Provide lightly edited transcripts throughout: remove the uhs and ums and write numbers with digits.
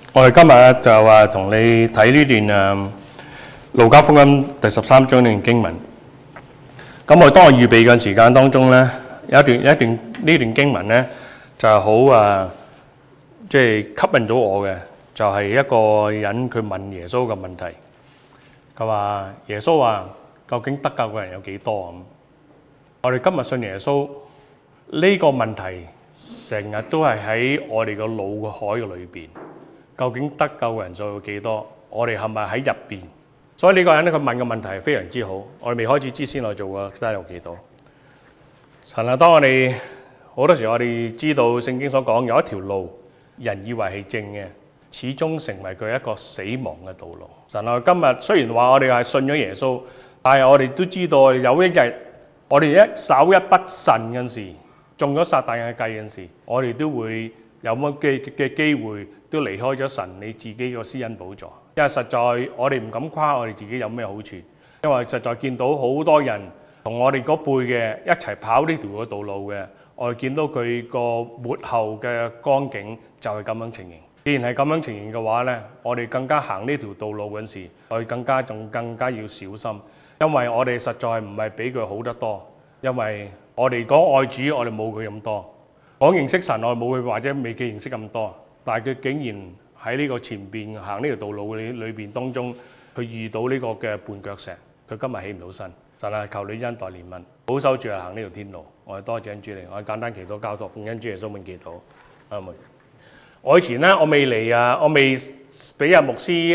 我哋今日就話同你睇呢段路加福音第13章呢段經文。咁當我預備嘅時間當中咧，有一段呢段經文咧就係好即係吸引到我嘅，就係一個人佢問耶穌嘅問題。佢話耶穌話：究竟得救嘅人有幾多咁？我哋今日信耶穌呢個問題，成日都係喺我哋個腦個海嘅裏邊。究竟得救嘅人數有幾多？我哋係咪喺入邊？所以呢個人咧，佢問嘅問題係非常之好。我哋未開始之前，我做過睇下有幾多。神啊，當我哋好多時，我哋知道聖經所講有一條路，人以為係正嘅，始終成為佢一個死亡嘅道路。神啊，今日雖然話我哋係信咗耶穌，但係我哋都知道有一日，我哋一稍一不慎嗰陣時，中咗撒旦嘅計嗰陣時，我哋都會有乜嘅機會都離開咗神你自己個施恩寶座。因為實在我哋唔敢誇我哋自己有咩好處，因為實在見到好多人同我哋嗰輩嘅一齊跑呢條嘅道路嘅，我哋見到佢個末後嘅光景就係咁樣情形。既然係咁樣情形嘅話呢，我哋更加行呢條道路嗰陣時，我哋更加要小心，因為我哋實在唔係比佢好得多，因為我哋講愛主，我哋冇佢咁多。講認識神，我冇佢或者未記認識咁多，但係佢竟然喺呢個前邊行呢條道路裏邊當中，佢遇到呢個嘅絆腳石，佢今日起唔到身。神啊，求你恩待憐憫，保守住行呢條天路。我哋多謝恩主你，我哋簡單祈禱交託，奉恩主耶穌名祈禱。阿門。我以前咧，我未俾阿牧師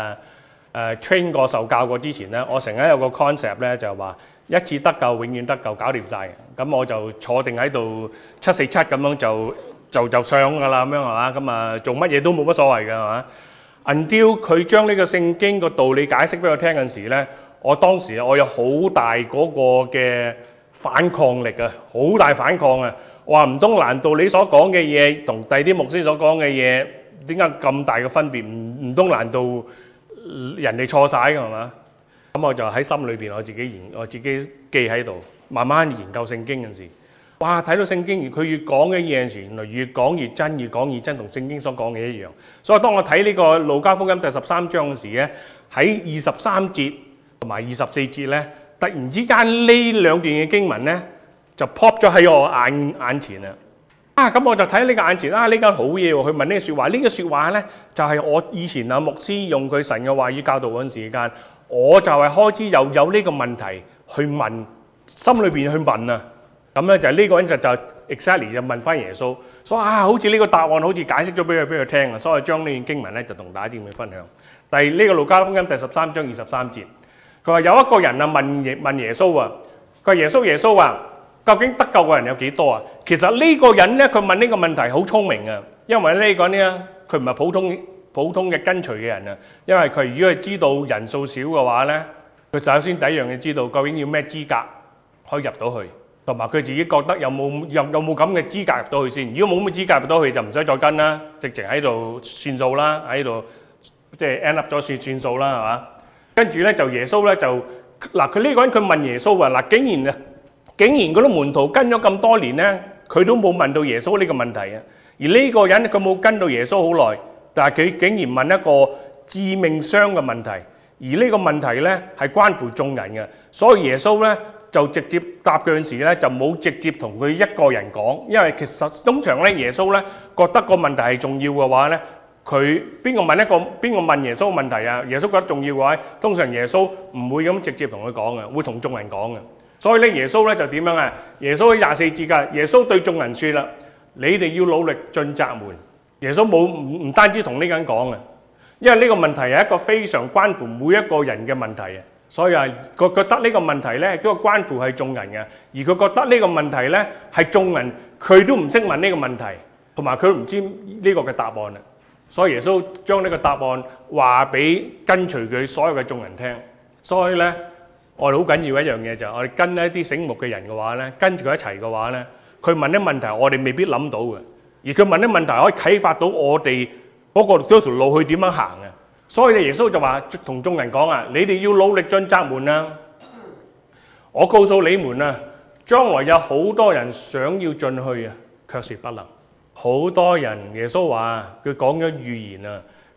train 過受教過之前咧，我成日有個 concept 咧，就係話一次得救，永遠得救，搞掂晒。咁我就坐定喺度747咁樣就上㗎啦，咁樣係嘛？咁啊做乜嘢都冇乜所謂㗎係嘛？Until 佢將呢個聖經個道理解釋俾我聽嗰陣時咧，我當時我有好大嗰個嘅反抗力啊，好大反抗啊！我話唔通難道你所講嘅嘢同第啲牧師所講嘅嘢點解咁大嘅分別？唔通難道人哋錯晒㗎係嘛？咁我就喺心裏邊我自己記喺度，慢慢研究聖經嗰陣時，哇！睇到聖經佢越講嘅嘢時，原來越講越真，越講越真，同聖經所講嘅一樣。所以當我睇呢個路加福音第13章嗰時咧，喺23節同埋24節咧，突然之間呢兩段嘅經文咧就 pop 咗喺我眼前啦。咁我就睇呢個眼前呢間好嘢喎，佢問呢個説話，呢個説話咧就係我以前牧師用佢神嘅話語教導嗰陣時間，我就係開始有呢個問題去問，心裏邊去問啊。咁咧就呢個人就 exactly 就問翻耶穌，所以好似呢個答案好似解釋咗俾佢聽啊，所以將呢段經文咧就同大家點去分享。呢個路加福音第13章23節，佢話有一個人啊問耶穌啊，佢話耶穌啊，究竟得救嘅人有幾多啊？其實呢個人咧佢問呢個問題好聰明啊，因為呢個人咧佢唔係普通嘅跟隨嘅人啊，因為佢如果係知道人數少嘅話咧，佢首先第一樣嘢知道究竟要咩資格可以入到去。同埋佢自己覺得有冇咁嘅資格入到去先？如果冇咁嘅資格入到去，就唔使再跟啦，直情喺度算數啦，喺度即係 end up 咗算數啦，係嘛？跟住咧就耶穌咧就佢呢個人佢問耶穌話竟然嗰啲門徒跟咗咁多年咧，佢都冇問到耶穌呢個問題啊！而呢個人佢冇跟到耶穌好耐，但係佢竟然問一個致命傷嘅問題，而呢個問題咧係關乎眾人嘅，所以耶穌咧就直接答佢嗰陣時咧，就冇直接同佢一個人講，因為其實通常咧耶穌咧覺得個問題係重要嘅話咧，佢邊個問耶穌問題啊？耶穌覺得重要嘅話，通常耶穌唔會咁直接同佢講嘅，會同眾人講嘅。所以咧耶穌咧就點樣啊？耶穌喺24節㗎，耶穌對眾人説啦：你哋要努力進窄門。耶穌唔單止同呢個人講嘅，因為呢個問題係一個非常關乎每一個人嘅問題啊。所以佢覺得呢個問題咧都係關乎係眾人嘅，而佢覺得呢個問題咧係眾人佢都唔識問呢個問題，同埋佢都唔知呢個嘅答案啊。所以耶穌將呢個答案話俾跟隨佢所有嘅眾人聽。所以咧，我哋好緊要一樣嘢就係我哋跟一啲醒目嘅人嘅話咧，跟住佢一齊嘅話咧，佢問啲問題我哋未必諗到嘅，而佢問啲問題可以啟發到我哋嗰條路去點樣行嘅。所以耶穌就話同眾人講啊，你哋要努力進窄門啊！我告訴你們啊，將來有好多人想要進去啊，卻是不能。好多人耶穌話佢講咗預言啊，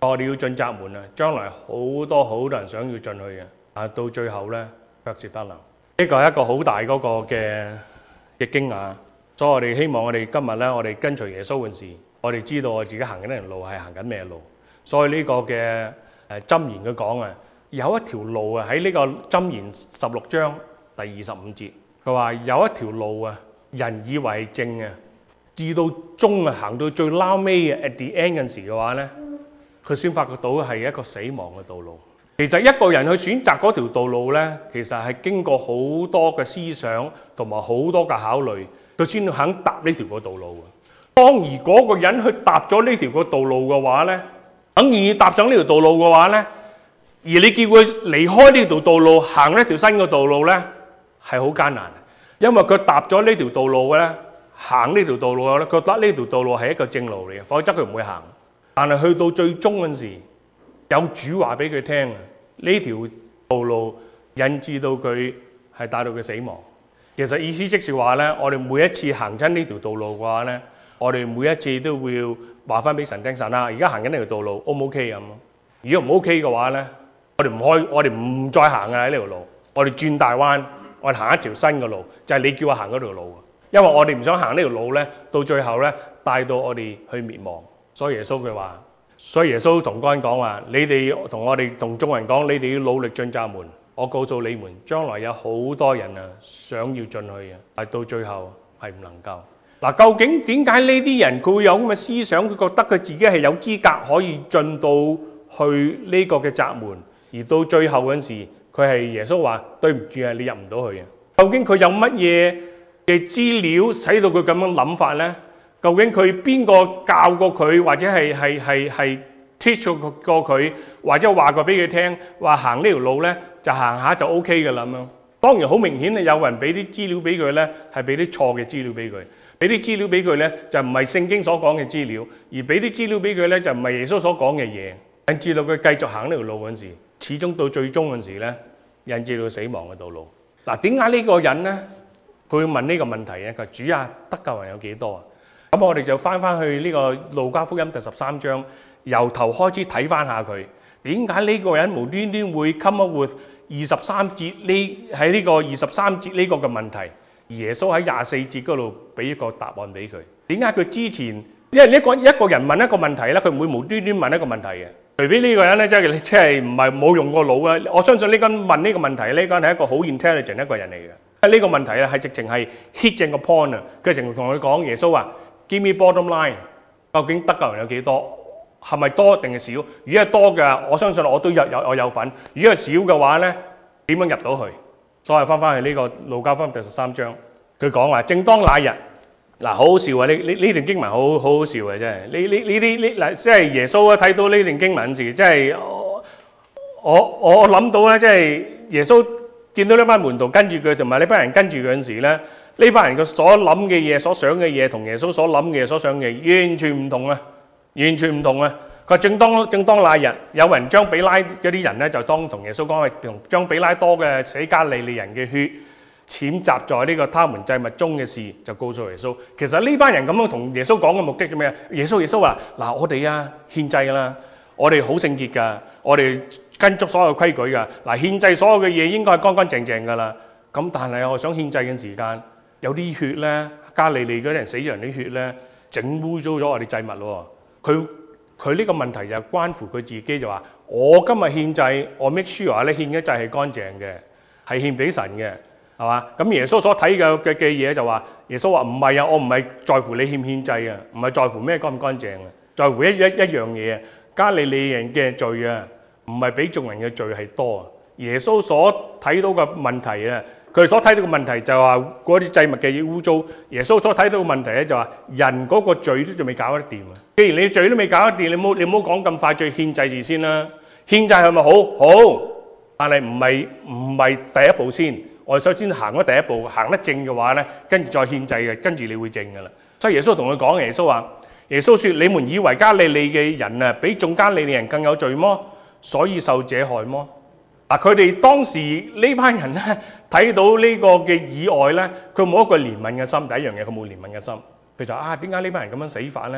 我哋要進窄門啊！將來好多人想要進去嘅，但到最後咧卻是不能。呢個係一個好大嗰個嘅驚訝。所以我哋希望我哋今日咧，我哋跟隨耶穌嘅時，我哋知道我自己行緊呢條路係行緊咩路。所以呢個嘅箴言佢講啊，有一條路啊，喺呢個箴言16章第25節，佢話有一條路啊，人以為係正啊，至到終啊，行到最撈尾啊 at the end 嗰陣時嘅話咧，佢先發覺到係一個死亡嘅道路。其實一個人去選擇嗰條道路咧，其實係經過好多嘅思想同埋好多嘅考慮，佢先肯踏呢條個道路嘅。當而嗰個人去踏咗呢條個道路嘅話咧，肯願意踏上呢條道路嘅話咧，而你叫佢離開呢條道路，行一條新嘅道路咧，係好艱難。因為佢踏咗呢條道路嘅咧，行呢條道路咧，覺得呢條道路係一個正路嚟嘅，否則佢唔會行。但係去到最終嗰陣時，有主話俾佢聽啊，呢條道路引致到佢係帶到佢死亡。其實意思即是話咧，我哋每一次行親呢條道路嘅話咧，我哋每一次都會話翻俾神聽，神啊，而家行緊呢條道路 O 唔 OK 咁？如果唔 OK 嘅話咧，我哋唔再行啊喺呢條路，我哋轉大彎，我哋行一條新嘅路，就係你叫我行嗰條路。因為我哋唔想行呢條路咧，到最後咧帶到我哋去滅亡。所以耶穌佢話，所以耶穌同嗰人講話，你哋同我哋同眾人講，你哋要努力進窄門。我告訴你們，將來有好多人啊想要進去嘅，但到最後係唔能夠。嗱，究竟點解呢啲人佢會有咁嘅思想？佢覺得佢自己係有資格可以進到去呢個嘅窄門，而到最後嗰陣時，佢係耶穌話對唔住啊，你入唔到去嘅。究竟佢有乜嘢嘅資料使到佢咁樣諗法咧？究竟佢邊個教過佢，或者係 teach 過佢，或者話過俾佢聽，話行呢條路咧就行下就 OK 嘅啦咁樣。當然好明顯有人俾啲資料俾佢咧，係俾啲錯嘅資料俾佢，俾啲資料俾佢咧就唔係聖經所講嘅資料，而俾啲資料俾佢咧就唔係耶穌所講嘅嘢，引致到佢繼續行呢條路嗰陣時，始終到最終嗰陣時咧，引致到死亡嘅道路。嗱，點解呢個人咧佢會問呢個問題咧？佢話主啊，得救人有幾多啊？咁我哋就翻去呢個路加福音第13章，由頭開始睇翻下佢點解呢個人無端端會 come up with 23節呢？喺呢個23節呢個嘅問題，而耶穌喺24節嗰度俾一個答案俾佢。點解佢之前，因為一個人問一個問題咧，佢唔會無端端問一個問題嘅，除非呢個人咧即係唔係冇用過腦啊！我相信呢個問呢個問題，呢個係一個好 intelligent 一個人嚟嘅。呢個問題啊係直情係 hit 正個 point 啊！佢直情同佢講耶穌話 Give me bottom line， 究竟得救人有幾多？係咪多定係少？如果係多嘅，我相信我都我有份；如果係少嘅話咧，點樣入到去？所以翻去呢個路加福音第13章，佢講話正當那日，嗱好好笑啊！呢段經文好好笑嘅真係。呢嗱即係耶穌睇到呢段經文時，即係我諗到咧，即係耶穌見到呢班門徒跟住佢，同埋呢班人跟住佢嗰陣時咧。呢班人嘅所諗嘅嘢、所想嘅嘢，同耶穌所諗嘅嘢、所想嘅嘢完全唔同啊！完全唔同啊！佢正當那日，有人將比拉嗰啲人咧，就當同耶穌講，係將比拉多嘅死加利利人嘅血攙雜在呢個他們祭物中嘅事，就告訴耶穌。其實呢班人咁樣同耶穌講嘅目的做咩啊？耶穌話：嗱，我哋啊獻祭啦，我哋好聖潔㗎，我哋跟足所有規矩㗎。嗱，獻祭所有嘅嘢應該係乾乾淨淨㗎啦。咁但係我想獻祭嘅時間。有啲血咧，加利利嗰啲人死人啲血咧，整污糟咗我哋祭物咯。佢呢個問題就關乎佢自己，就話：我今日獻祭，我 make sure 咧獻嘅祭係乾淨嘅，係獻俾神嘅，係嘛？咁耶穌所睇嘅嘢就話：耶穌話唔係啊，我唔係在乎你獻唔獻祭啊，唔係在乎咩乾唔乾淨啊，在乎一樣嘢啊，加利利人嘅罪啊，唔係比眾人嘅罪係多啊。耶穌所睇到嘅問題啊。佢所睇到嘅問題就係話嗰啲祭物嘅污糟，耶穌所睇到嘅問題咧就話人嗰個罪都仲未搞得掂啊！既然你罪都未搞得掂，你唔好講咁快再獻祭事先啦。獻祭係咪好？好，但係唔係第一步先。我哋首先行咗第一步，行得正嘅話咧，跟住再獻祭嘅，跟住你會正㗎啦。所以耶穌同佢講，耶穌話：耶穌說：你們以為加利利嘅人啊，比眾加利利人更有罪麼？所以受這害麼？嗱，佢哋當時呢班人咧睇到呢個嘅意外咧，佢冇一個憐憫嘅心。第一樣嘢，佢冇憐憫嘅心。佢就點解呢班人咁樣死法咧？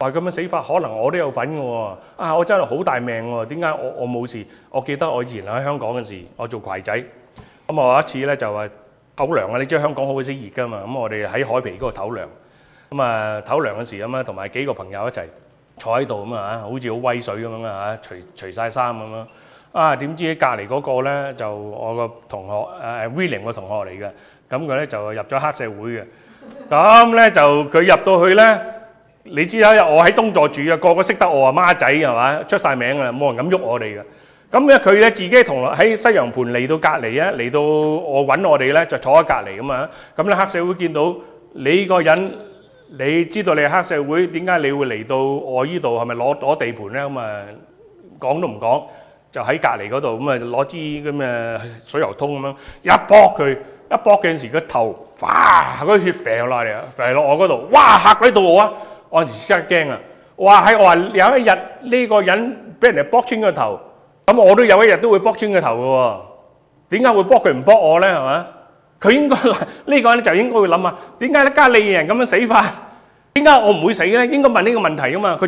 話咁樣死法，可能我都有份嘅喎。啊，我真係好大命喎，點解我冇事？我記得我以前喺香港嗰時，我做攜仔，咁我有一次咧就話唞涼啊，你知香港好鬼死熱㗎嘛，咁我哋喺海皮嗰度唞涼，咁啊唞涼嗰時咁啊，同埋幾個朋友一齊坐喺度咁啊，好似好威水咁樣啊，除晒衫咁樣。啊，點知隔離嗰個咧就我個同學William 個同學嚟嘅，咁佢咧就入咗黑社會嘅，咁咧就佢入到去咧，你知啦，我喺東座住啊，個個識得我啊孖仔係嘛，出晒名啊，冇人敢喐我哋嘅。咁咧佢咧自己同喺西洋盤嚟到隔離啊，嚟到我揾我哋咧就坐喺隔離咁啊。咁咧黑社會見到你個人，你知道你係黑社會，點解你會嚟到我依度係咪攞地盤咧？咁啊講都唔講。就喺隔離嗰度咁啊，攞支咁嘅水油通咁樣一搏佢，一搏嘅陣時個頭，哇！嗰啲血飛落嚟啊，飛落我嗰度，哇！嚇鬼到我啊！我嗰陣時即刻驚啊！哇！我話有一日呢個人俾人哋搏穿個頭，咁我都有一日都會搏穿個頭嘅喎。點解會搏佢唔搏我咧？係嘛？佢應該呢個咧就應該會諗啊，點解加利人咁樣死法？點解我唔會死咧？應該問呢個問題噶嘛。佢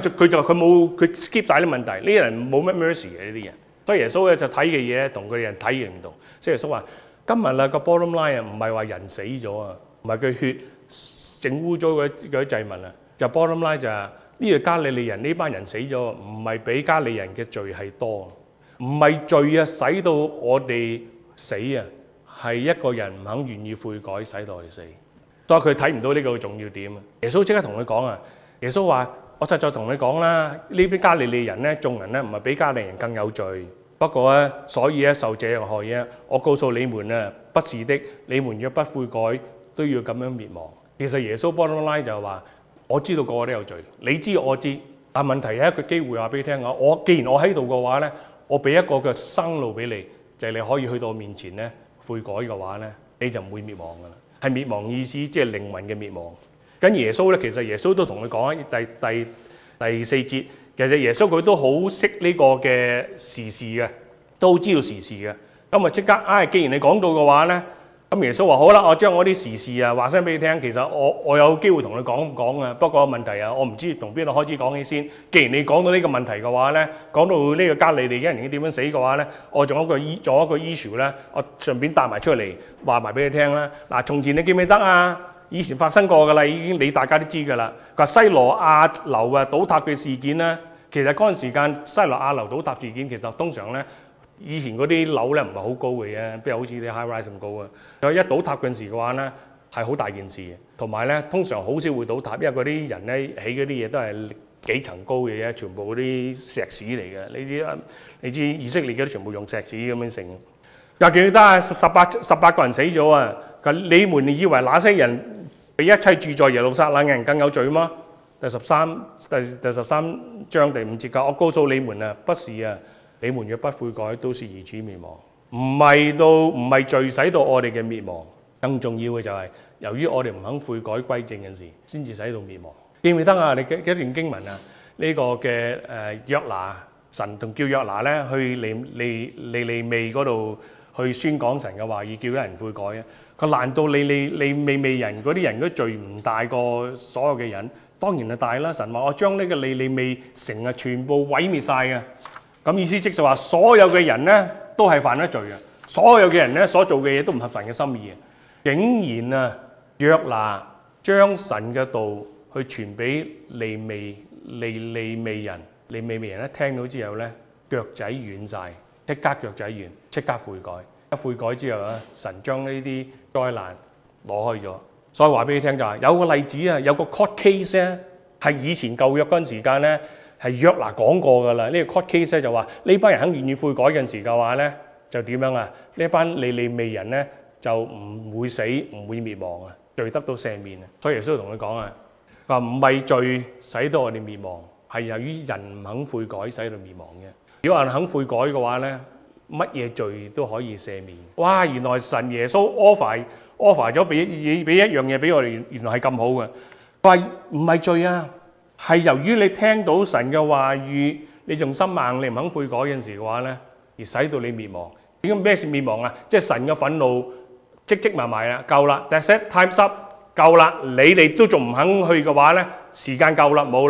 skip 晒啲問題，呢啲人冇乜 mercy 嘅呢啲人。所以耶穌咧就睇嘅嘢同佢哋人睇嘅唔同。所以耶穌話：今日啦個 bottom line 啊，唔係話人死咗啊，唔係佢血整污糟嗰啲祭物啊，就 bottom line 就係呢個加利利人呢班人死咗，唔係比加利人嘅罪係多，唔係罪啊使到我哋死啊，係一個人唔肯願意悔改使到我哋死。所以佢睇唔到呢個重要點啊！耶穌即刻同佢講啊，耶穌話：我實在同你講啦，呢啲加利利人咧，眾人咧唔係比加利人更有罪。不過咧，所以咧受這樣害嘢，我告訴你們啊，不是的，你們若不悔改，都要咁樣滅亡。其實耶穌 bottom line 就係話：我知道個個都有罪，你知我知，但問題係一個機會話俾你聽啊！我既然我喺度嘅話咧，我俾一個嘅生路俾你，就係你可以去到我面前咧悔改嘅話咧，你就唔會滅亡㗎啦。係滅亡意思，即係靈魂嘅滅亡。咁耶穌咧，其實耶穌都同佢講第四節，其實耶穌佢都好識呢個嘅時事嘅，都知道時事嘅。咁啊即刻，既然你講到嘅話咧，咁耶穌話好啦，我將我啲時事啊話聲俾你聽。其實我有機會同你講啊，不過問題啊，我唔知從邊度開始講起先。既然你講到呢個問題嘅話咧，講到呢個加利利人點樣死嘅話咧，我仲有一個 issue 咧，我順便帶埋出嚟話埋俾你聽啦。嗱，從前你記唔記得啊？以前發生過㗎啦，已經你大家都知㗎啦。佢話西羅亞樓啊倒塌嘅事件咧，其實嗰陣時間西羅亞樓倒塌事件，其實通常咧以前嗰啲樓咧唔係好高嘅啫，邊有好似啲 high rise 咁高啊？佢一倒塌嗰陣時嘅話咧，係好大件事嘅。同埋咧，通常好少會倒塌，因為嗰啲人咧起嗰啲嘢都係幾層高嘅啫，全部嗰啲石屎嚟嘅。你知以色列嗰啲全部用石屎咁樣成。又記得啊，18個人死咗啊！你們以為那些人比一切住在耶路撒冷嘅人更有罪嗎？第十三章第5節講：我告訴你們啊，不是啊，你們若不悔改，都是如此滅亡。唔係罪使到我哋嘅滅亡，更重要嘅就係由於我哋唔肯悔改歸正嘅事，先至使到滅亡。記唔記得啊？你嘅一段經文啊，呢個嘅約拿，神同叫約拿咧去尼尼微嗰度去宣講神嘅話語，叫人悔改啊！佢難道尼尼微人嗰啲人嘅罪唔大過所有嘅人？當然係大啦！神話我將呢個尼尼微城啊全部毀滅晒嘅。咁意思即係話所有嘅人咧都係犯咗罪嘅，所有嘅人咧所做嘅嘢都唔合神嘅心意嘅。竟然啊，約拿將神嘅道去傳俾尼尼微人，尼尼微人一聽到之後咧腳仔軟晒，即刻腳仔軟，即刻悔改。一悔改之後咧，神將呢啲災難攞開咗。所以話俾你聽就係有個例子啊，有個 court case 咧，係以前舊約嗰陣時間咧，係約拿講過㗎啦。呢個 court case 咧就話呢班人肯願意悔改嗰陣時嘅話咧，就點樣啊？呢班尼尼微人咧就唔會死，唔會滅亡啊，罪得到赦免啊。所以耶穌同佢講啊，話唔係罪使到我哋滅亡，係由於人唔肯悔改使到滅亡嘅。如果人肯悔改嘅話咧，乜嘢罪都可以赦免。哇！原來神耶穌 offer 咗俾一樣嘢俾我哋，原來係咁好嘅。佢話唔係罪啊，係由於你聽到神嘅話語，你仲心硬，你唔肯悔改嗰陣時嘅話咧，而使到你滅亡。點解咩事滅亡啊？即係神嘅憤怒積埋啦，夠啦 ，that's it，time's up，夠啦。你哋都仲唔肯去嘅話咧，時間夠啦，冇啦，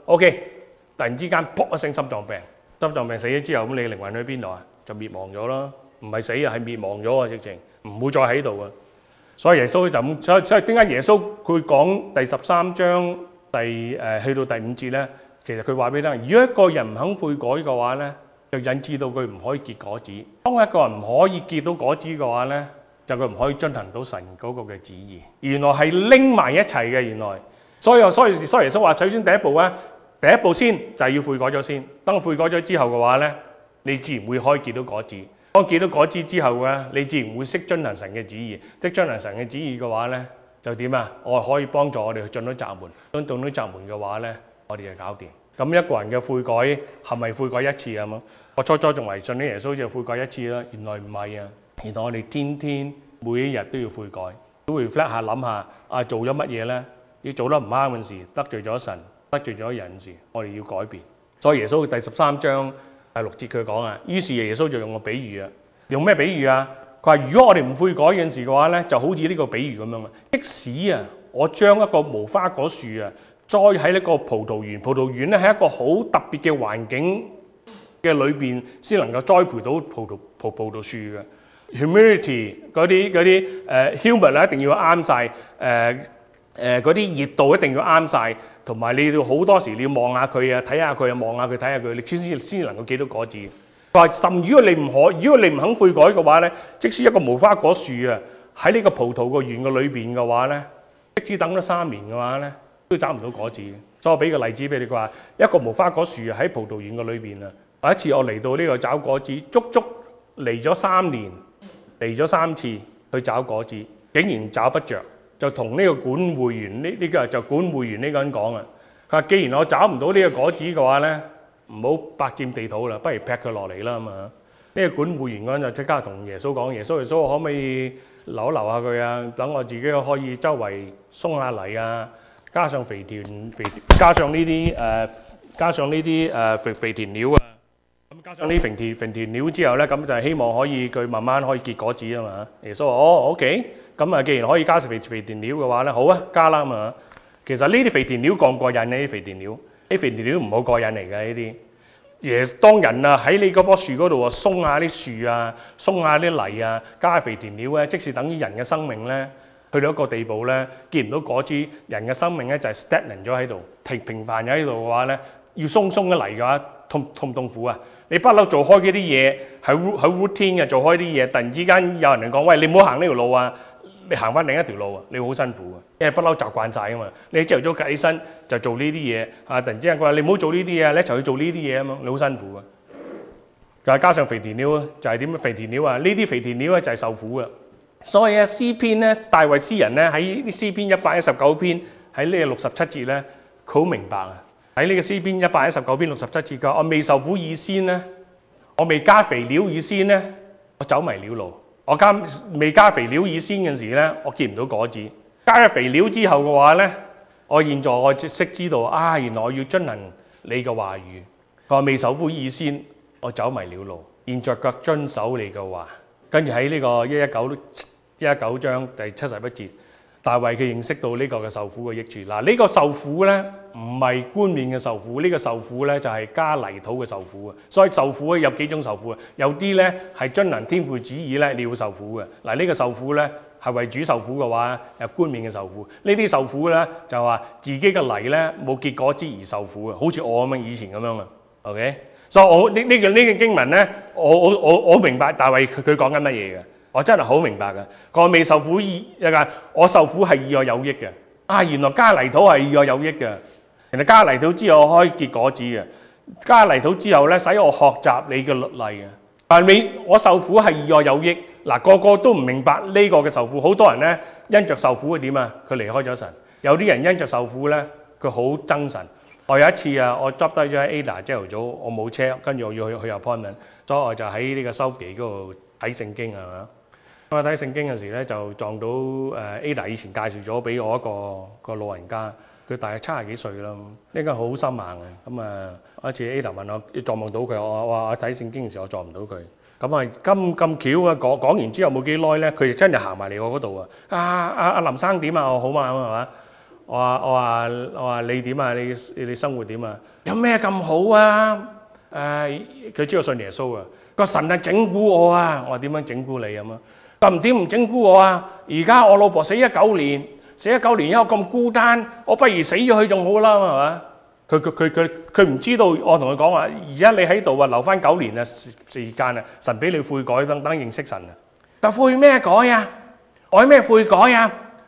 OK， 突然之間噗一聲心臟病死咗之後，咁你靈魂去邊度啊？就滅亡咗啦，唔係死啊，係滅亡咗啊，直情唔會再喺度啊。所以耶穌就咁，所以點解耶穌佢講第13章去到第5節咧？其實佢話俾你聽，如果一個人唔肯悔改嘅話咧，就引致到佢唔可以結果子。當一個人唔可以結到果子嘅話咧，就佢唔可以遵行到神嗰個嘅旨意。原來係拎埋一齊嘅，原來。所以耶穌話：首先第一步先就係要悔改咗先。當悔改咗之後嘅話咧，你自然會可以結到果子。當結到果子之後咧，你自然會識遵行神嘅旨意。識遵行神嘅旨意嘅話咧，就點啊？我可以幫助我哋去進到閘門。當進到閘門嘅話咧，我哋就搞掂。咁一個人嘅悔改係咪悔改一次啊？我初仲為信啲耶穌就悔改一次啦。原來唔係啊！原來我哋天天每一日都要悔改，都會 reflect 下諗下啊，做咗乜嘢咧？要做得唔啱嘅事，得罪咗神，得罪咗人事，我哋要改變。所以耶穌第13章第6節佢講啊，於是耶穌就用個比喻啊，用咩比喻啊？佢話：如果我哋唔悔改件事嘅話咧，就好似呢個比喻咁樣啊。即使啊，我將一個無花果樹啊栽喺呢個葡萄園，葡萄園咧係一個好特別嘅環境嘅裏邊，先能夠栽培到葡萄樹嘅。humidity 嗰啲humid 咧一定要啱晒，嗰啲熱度一定要啱晒，同埋你要好多時你要望下佢啊，睇下佢啊，望下佢睇下佢，你先能夠結到果子。佢話甚如果你唔肯悔改嘅話咧，即使一個無花果樹啊喺呢個葡萄個園嘅裏邊嘅話咧，即使等咗3年嘅話咧，都找唔到果子。所以我俾個例子俾你，佢話一個無花果樹喺葡萄園嘅裏邊啊，第一次我嚟到呢個找果子，足足嚟咗3年，嚟咗3次去找果子，竟然找不着。就同呢個管會員呢個就管會員呢個人講啊，佢話既然我找唔到呢個果子嘅話咧，唔好白佔地土啦，不如劈佢落嚟啦嘛。呢個管會員嗰陣就即刻同耶穌講：耶穌可唔可以留一留下佢啊？等我自己可以周圍鬆下泥啊，加上加上呢啲肥田料啊。咁加上呢啲肥田料之後咧，咁就係希望可以佢慢慢可以結果子啊嘛。耶穌話：OK。咁啊，既然可以加肥田料嘅話咧，好啊，加啦嘛。其實呢啲肥田料過唔過癮呢？啲肥田料唔好過癮嚟嘅呢啲。當人啊喺你嗰棵樹嗰度啊，鬆下啲樹啊，鬆下啲泥啊，加肥田料咧，即是等於人嘅生命咧，去到一個地步咧，見唔到果子，人嘅生命咧就係 stagnant 咗喺度，平凡咗喺度嘅話咧，要鬆嘅泥嘅話，痛唔痛苦啊？你不嬲做開嗰啲嘢，喺 routine 嘅做開啲嘢，突然之間有人嚟講：喂，你唔好行呢條路啊！你行翻另一條路啊，你好辛苦啊，因為不嬲習慣晒啊嘛。你朝頭早起身就做呢啲嘢啊，突然之間佢話你唔好做呢啲嘢，你一齊去做呢啲嘢啊嘛，你好辛苦啊。再加上肥田料啊，就係點樣肥田料啊？呢啲肥田料咧就係受苦嘅。所以啊，詩篇咧，大衛詩人咧喺啲詩篇119篇喺呢個67節咧，佢好明白啊。喺呢個詩篇119篇67節佢話：我未受苦以先咧，我未加肥料以先咧，我走迷了路。我未加肥料以先嘅時咧，我見唔到果子。加咗肥料之後嘅話咧，我現在我識知道啊，原來我要遵行你嘅話語。佢話未受苦以先，我走迷了路，現在卻遵守你嘅話。跟住喺呢個119章第71節，大衛佢認識到呢個嘅受苦嘅益處。嗱，呢個受苦咧唔係冠冕嘅受苦，呢個受苦咧就係加泥土嘅受苦啊。所以受苦咧有幾種受苦啊？有啲咧係遵行天父旨意咧，你要受苦嘅。嗱，呢個受苦咧係為主受苦嘅話，有冠冕嘅受苦。呢啲受苦咧就話自己嘅泥咧冇結果子而受苦嘅，好似我咁樣以前咁樣啊。OK， 所以我呢個經文咧，我明白大衛佢講緊乜嘢嘅。我真係好明白嘅，我未受苦我受苦係以我有益嘅。啊，原來加泥土係以我有益嘅。原來加泥土之後我可以結果子嘅。加泥土之後咧，使我學習你嘅律例嘅。但係我受苦係以我有益。嗱，個個都唔明白呢個嘅受苦。好多人咧因着受苦係點啊？佢離開咗神。有啲人因着受苦咧，佢好憎神。我有一次啊，我執低咗喺 Ada 朝頭早，我冇車，跟住我要去 appointment， 所以我就喺呢個收記嗰度睇聖經係嘛。我睇聖經嘅時咧，就撞到Ada 以前介紹咗俾我一個老人家，佢大約70幾歲啦。呢個好心硬嘅，咁啊，有一次 Ada 問我撞唔到佢，我話睇聖經嘅時候我撞唔到佢。咁啊咁巧啊，講完之後冇幾耐咧，佢就真係行埋嚟我嗰度啊！阿林生點啊？我好嘛，係嘛？ 我話你點啊？你生活點啊？有咩咁好啊？佢知道信耶穌啊，個神係整蠱我啊！我話點樣整蠱你咁啊？咁點唔整蠱我啊？而家我老婆死咗9年，死咗9年以後咁孤單，我不如死咗佢仲好啦，係嘛？佢唔知道，我同佢講話，而家你喺度啊，留翻9年啊時間啊，神俾你悔改，等認識神啊！但悔咩改啊？我咩悔改啊？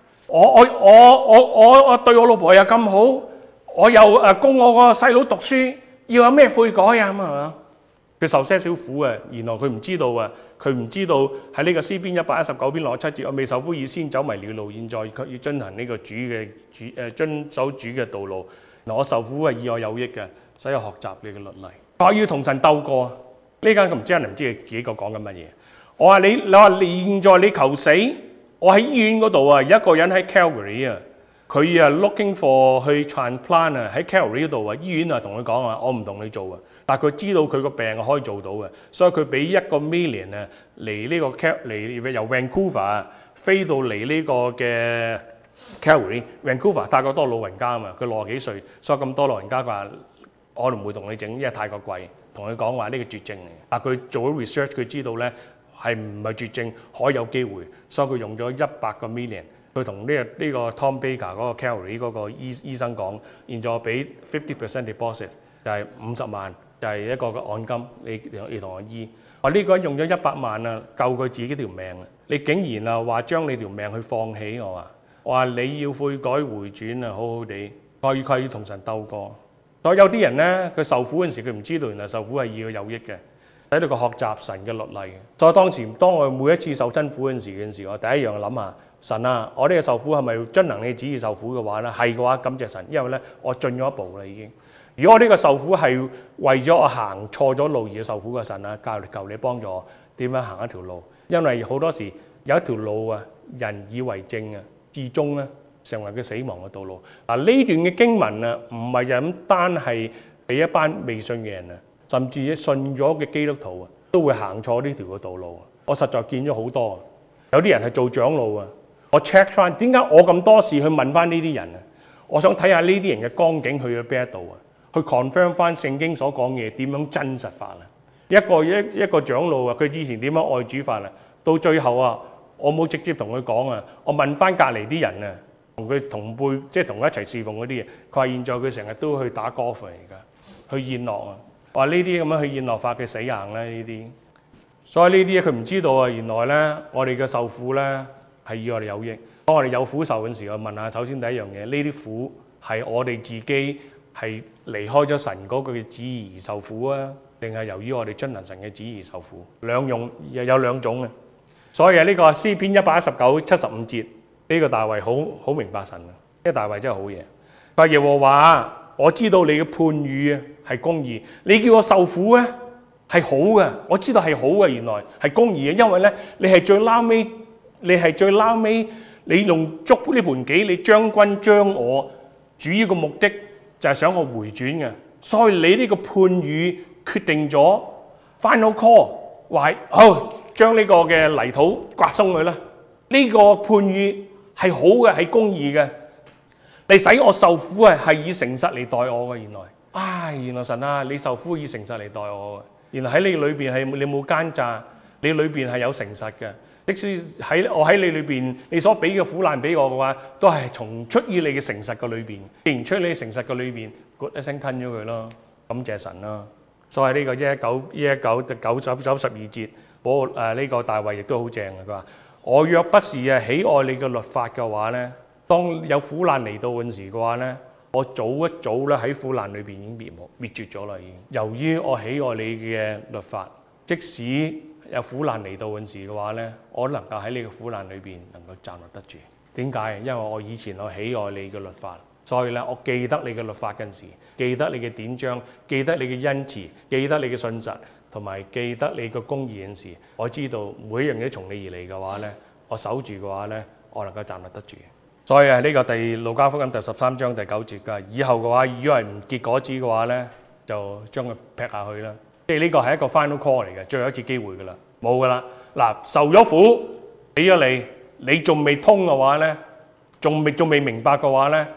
我對我老婆又咁好，我又供我個細佬讀書，要有咩悔改啊？咁係嘛？佢受些少苦啊，原來佢唔知道啊，佢唔知道喺呢個詩篇119篇67節，我未受苦以先走迷了路，現在卻要遵行呢個遵守主嘅道路。我受苦係以我有益嘅，所以學習你嘅律例。我要同神鬥過，呢間佢唔知人唔知自己講緊乜嘢。我話你現在你求死，我喺醫院嗰度啊，有一個人喺 Calgary 啊，佢啊 looking for 去 transplant 啊，喺 Calgary 嗰度啊，醫院啊同佢講話，我唔同你做啊，但係佢知道佢個病可以做到嘅，所以佢俾1 million 啊嚟呢個嚟由 Vancouver 啊飛到嚟呢個嘅 Calgary。Vancouver 太過多老人家啊嘛，佢60幾歲，所以咁多老人家佢話我唔會同你整，因為太過貴。同佢講話呢個絕症嚟，但佢做咗 research，佢知道咧係唔係絕症，可以有機會，所以佢用咗100 個 million。佢同呢個 Tom Baker 嗰個 Calgary 嗰個醫生講，現在我俾 50% deposit， 就係50萬，就係一個嘅按金，你同我醫。話呢個人用咗100萬啊，救佢自己條命啊！你竟然啊話將你條命去放棄，我話你要悔改回轉啊，好好地，佢要同神鬥過。所以有啲人咧，佢受苦嗰陣時，佢唔知道原來受苦係以佢有益嘅，喺度個學習神嘅律例。所以當我每一次受辛苦嗰陣時，我第一樣諗下神啊，我呢個受苦係咪遵行你旨意受苦嘅話咧？係嘅話，感謝神，因為咧我進咗一步啦已經。如果我呢個受苦係為咗我行錯咗路而受苦嘅，神啊，求你幫助我點樣行一條路，因為好多時有一條路啊，人以為正啊，至終咧成為佢死亡嘅道路。嗱，呢段嘅經文啊，唔係就咁單係俾一班未信嘅人啊，甚至信咗嘅基督徒啊，都會行錯呢條嘅道路。我實在見咗好多，有啲人係做長老啊，我 check 翻點解我咁多事去問翻呢啲人啊？我想睇下呢啲人嘅光景去咗邊一度啊，去 confirm 翻聖經所講嘅嘢點樣真實法啊？一個長老啊，佢以前點樣愛主法啊？到最後啊，我冇直接同佢講啊，我問翻隔離啲人啊，同佢同輩，即係同佢一齊侍奉嗰啲嘢，佢話現在佢成日都去打 golf 嚟㗎，去宴樂啊，話呢啲咁樣去宴樂法嘅死硬咧呢啲，所以呢啲佢唔知道啊，原來咧我哋嘅受苦咧係以我哋有益。當我哋有苦受嘅時候，問下首先第一樣嘢，呢啲苦係我哋自己係離開咗神嗰句旨意而受苦啊，定係由於我哋遵行神嘅旨意而受苦？有兩種嘅。所以呢個詩篇119:75節，呢個大衛好明白神啊！呢個大衛真係好嘢。佢話耶和華，我知道你嘅判語係公義，你叫我受苦咧係好嘅，我知道係好嘅，原來係公義嘅，因為咧你係最撈尾，你用捉呢盤棋，你將軍將我主要嘅目的就係想我回轉嘅，所以你呢個判語決定咗 final call， 話好將呢個嘅泥土刮鬆佢啦。呢個判語係好嘅，係公義嘅，你使我受苦係以誠實嚟待我嘅。原來神啊，你受苦以誠實嚟待我嘅。原來喺你裏邊係你冇奸詐，你裏邊係有誠實嘅。即使我喺你裏邊，你所俾嘅苦難俾我嘅話，都係從出於你嘅誠實嘅裏邊。既然出於你誠實嘅裏邊，一聲吞咗佢咯，感謝神啦。所以呢個119:92節，呢個大衛亦都好正嘅。佢話：我若不是喜愛你嘅律法嘅話咧，當有苦難嚟到嗰陣時嘅話咧，我早咧喺苦難裏邊已經滅絕咗啦。已經由於我喜愛你嘅律法，即使有苦難嚟到嗰陣時嘅話咧，我能夠喺你嘅苦難裏邊能夠站立得住。點解？因為我以前我喜愛你嘅律法，所以咧我記得你嘅律法嗰陣時，記得你嘅典章，記得你嘅恩慈，記得你嘅信實，同埋記得你嘅公義嗰陣時，我知道每一樣嘢從你而嚟嘅話咧，我守住嘅話咧，我能夠站立得住。所以呢個路加福音第13章第9節㗎，以後嘅話，如果係唔結果子嘅話咧，就將佢劈下去啦。即係呢個係一個 final call 嚟嘅，最後一次機會㗎啦，冇㗎啦。嗱，受咗苦俾咗你仲未通嘅話咧，仲未明白嘅話咧，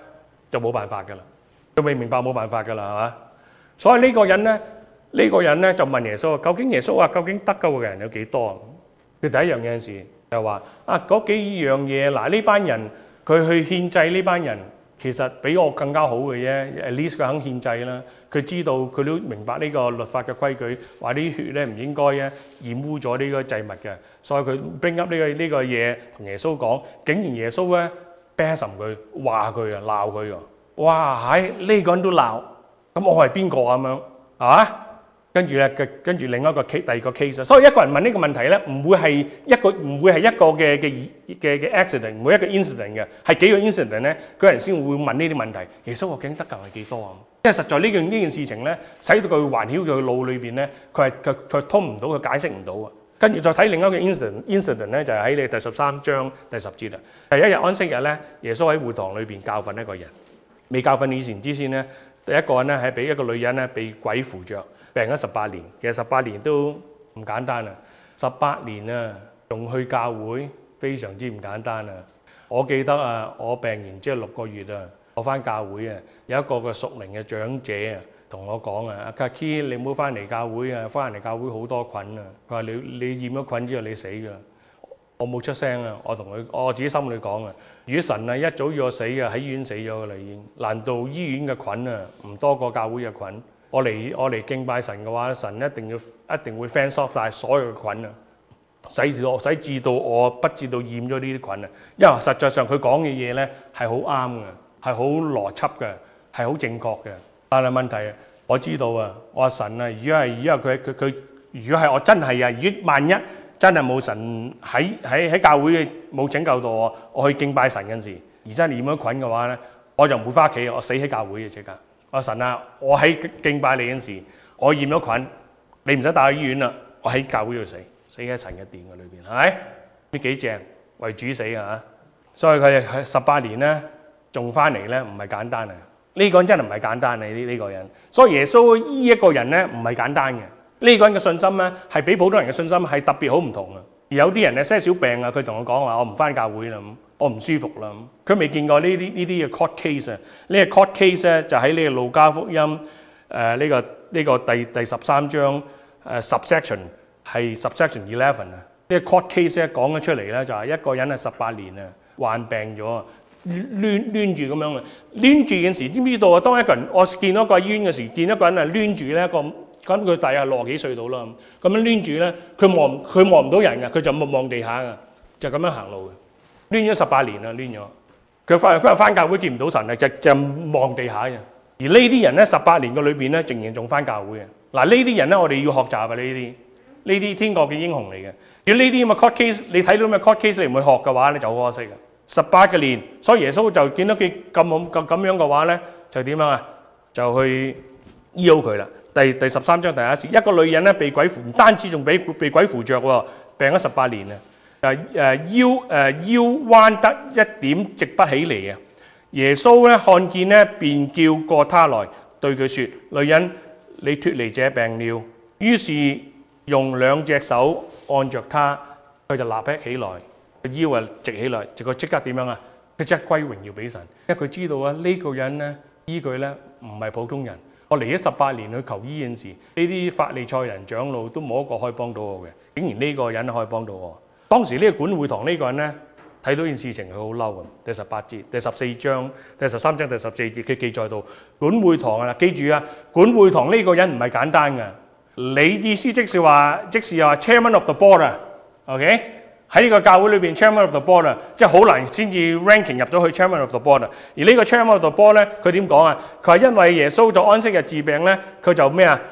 就冇辦法㗎啦。佢未明白冇辦法㗎啦，係嘛？所以呢個人咧就問耶穌：究竟耶穌究竟得救嘅人有幾多？佢第一樣嘢時就話：嗰幾樣嘢嗱，呢班人佢去獻祭呢班人。其實比我更加好嘅啫 ，at least 佢肯獻祭啦。佢知道佢都明白呢個律法嘅規矩，話啲血咧唔應該咧染污咗呢個祭物嘅，所以佢 bring up 呢個嘢同耶穌講，竟然耶穌咧 basham 佢，話佢啊鬧佢啊，哇係呢個人都鬧，咁我係邊個咁樣係嘛？跟住另一個 case， 第二個 case， 所以一個人問呢個問題咧，唔會係一個嘅 accident， 唔會一個 incident 嘅，係幾個 incident 咧，嗰人先會問呢啲問題。耶穌究竟得救係幾多啊？因為實在呢件事情咧，使到佢環繞佢腦裏邊咧，佢通唔到，佢解釋唔到啊。跟住再睇另一個 incident 咧，就係喺你第13章第10節啦。第一日安息日咧，耶穌喺會堂裏邊教訓一個人，未教訓以前之前咧，第一個人咧係俾一個女人咧被鬼附着。病咗18年，其實18年都唔簡單啊！18年啊，仲去教會，非常之唔簡單啊！我記得啊，我病完之後6個月啊，我翻教會啊，有一個嘅屬靈嘅長者啊，同我講啊，阿 Kaki 你唔好翻嚟教會啊，翻嚟教會好多菌啊！佢話你染咗菌之後你死㗎，我冇出聲啊！我自己心裏講啊，如果神啊一早要我死啊，喺醫院死咗㗎啦已經。難道醫院嘅菌啊唔多過教會嘅菌？我嚟敬拜神嘅話，神一定會 fence off 晒所有嘅菌啊，使至到我不至到染咗呢啲菌啊。因為實際上佢講嘅嘢咧係好啱嘅，係好邏輯嘅，係好正確嘅。但係問題我知道啊，我話神啊，如果佢如果係我真係啊，如果萬一真係冇神喺教會冇拯救到我去敬拜神嗰陣時，而真係染咗菌嘅話咧，我就唔會翻屋企，我死喺教會嘅即刻。我神啊，我喺敬拜你嗰陣時，我驗咗菌，你唔使帶去醫院啦，我喺教會度死喺神嘅殿嘅裏邊，係咪？呢幾正為主死啊！所以佢18年咧，仲翻嚟咧，唔係簡單啊！呢個人真係唔係簡單啊！呢個人，所以耶穌醫一個人咧，唔係簡單嘅。呢個人嘅信心咧，係比普通人嘅信心係特別好唔同啊！而有啲人咧，些少病啊，佢同我講話，我唔翻教會啦，我唔舒服啦。佢未見過呢啲嘅 court case 啊！呢個 court case 咧就喺呢個路加福音呢個第13章subsection 係 subsection 11啊！呢個 court case 咧講咗出嚟咧，就係一個人係18年啊，患病咗，攣住咁樣啊，攣住嘅時知唔知道啊？當一個人我見到一個醫院嘅時，見一個人係攣住咧咁佢大約60幾歲到啦，咁樣攣住咧，佢望唔到人嘅，佢就望地下嘅，就咁樣行路嘅，攣咗18年啦，攣咗。佢翻教會見唔到神啊，就望地下嘅。而呢啲人咧18年嘅裏邊咧，仍然仲翻教會嘅。嗱呢啲人咧，我哋要學習啊！呢啲天國嘅英雄嚟嘅。如果呢啲咁嘅 court case， 你睇到咩 court case 你唔去學嘅話咧，就好可惜嘅。18個年，所以耶穌就見到佢咁樣嘅話咧，就點樣啊？就去醫好佢啦。第13章第1節，一個女人咧被鬼附，唔單止仲被鬼附着喎，病咗18年啊！腰彎得一點直不起嚟啊！耶穌咧看見咧，便叫過他來，對佢說：女人，你脫離這病了。於是用2隻手按着他，佢就立起來，腰啊直起來，佢即刻點樣啊？佢即刻歸榮耀俾神，因為佢知道啊呢個人咧醫佢咧唔係普通人。我嚟咗18年去求醫嗰陣時，呢啲法利賽人長老都冇一個可以幫到我嘅，竟然呢個人可以幫到我。當時呢個管會堂呢個人咧睇到件事情，佢好嬲啊！第18節、第14章、第13章、第14節，佢記載到管會堂啊！記住啊，管會堂呢個人唔係簡單嘅。你意思即是話 Chairman of the Board 啊 ，OK？ 喺呢個教會裏邊 Chairman of the Board 啊，即係好難先至 ranking 入咗去 Chairman of the Board 啊。而呢個 Chairman of the Board 咧，佢點講啊？佢話因為耶穌就安息日治病咧，佢就咩啊？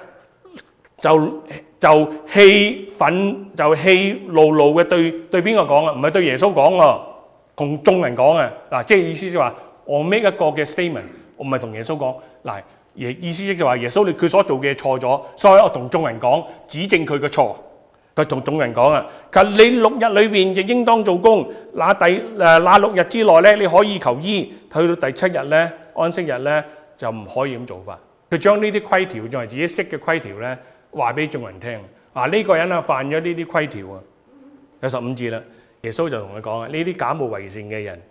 就氣怒嘅對邊個講啊？唔係對耶穌講喎，同眾人講啊！嗱，即係意思就話我 make 一個嘅 statement， 我唔係同耶穌講嗱，意思即係話耶穌佢所做嘅錯咗，所以我同眾人講指正佢嘅錯。佢同眾人講啊，佢話你6日裏邊就應當做工，那6日之內咧你可以求醫，去到第7日咧安息日咧就唔可以咁做法。佢將呢啲規條，仲係自己識嘅規條咧，話俾眾人聽。呢個人啊犯咗呢啲規條啊，有15節啦。耶穌就同佢講啊，呢啲假冒為善嘅人，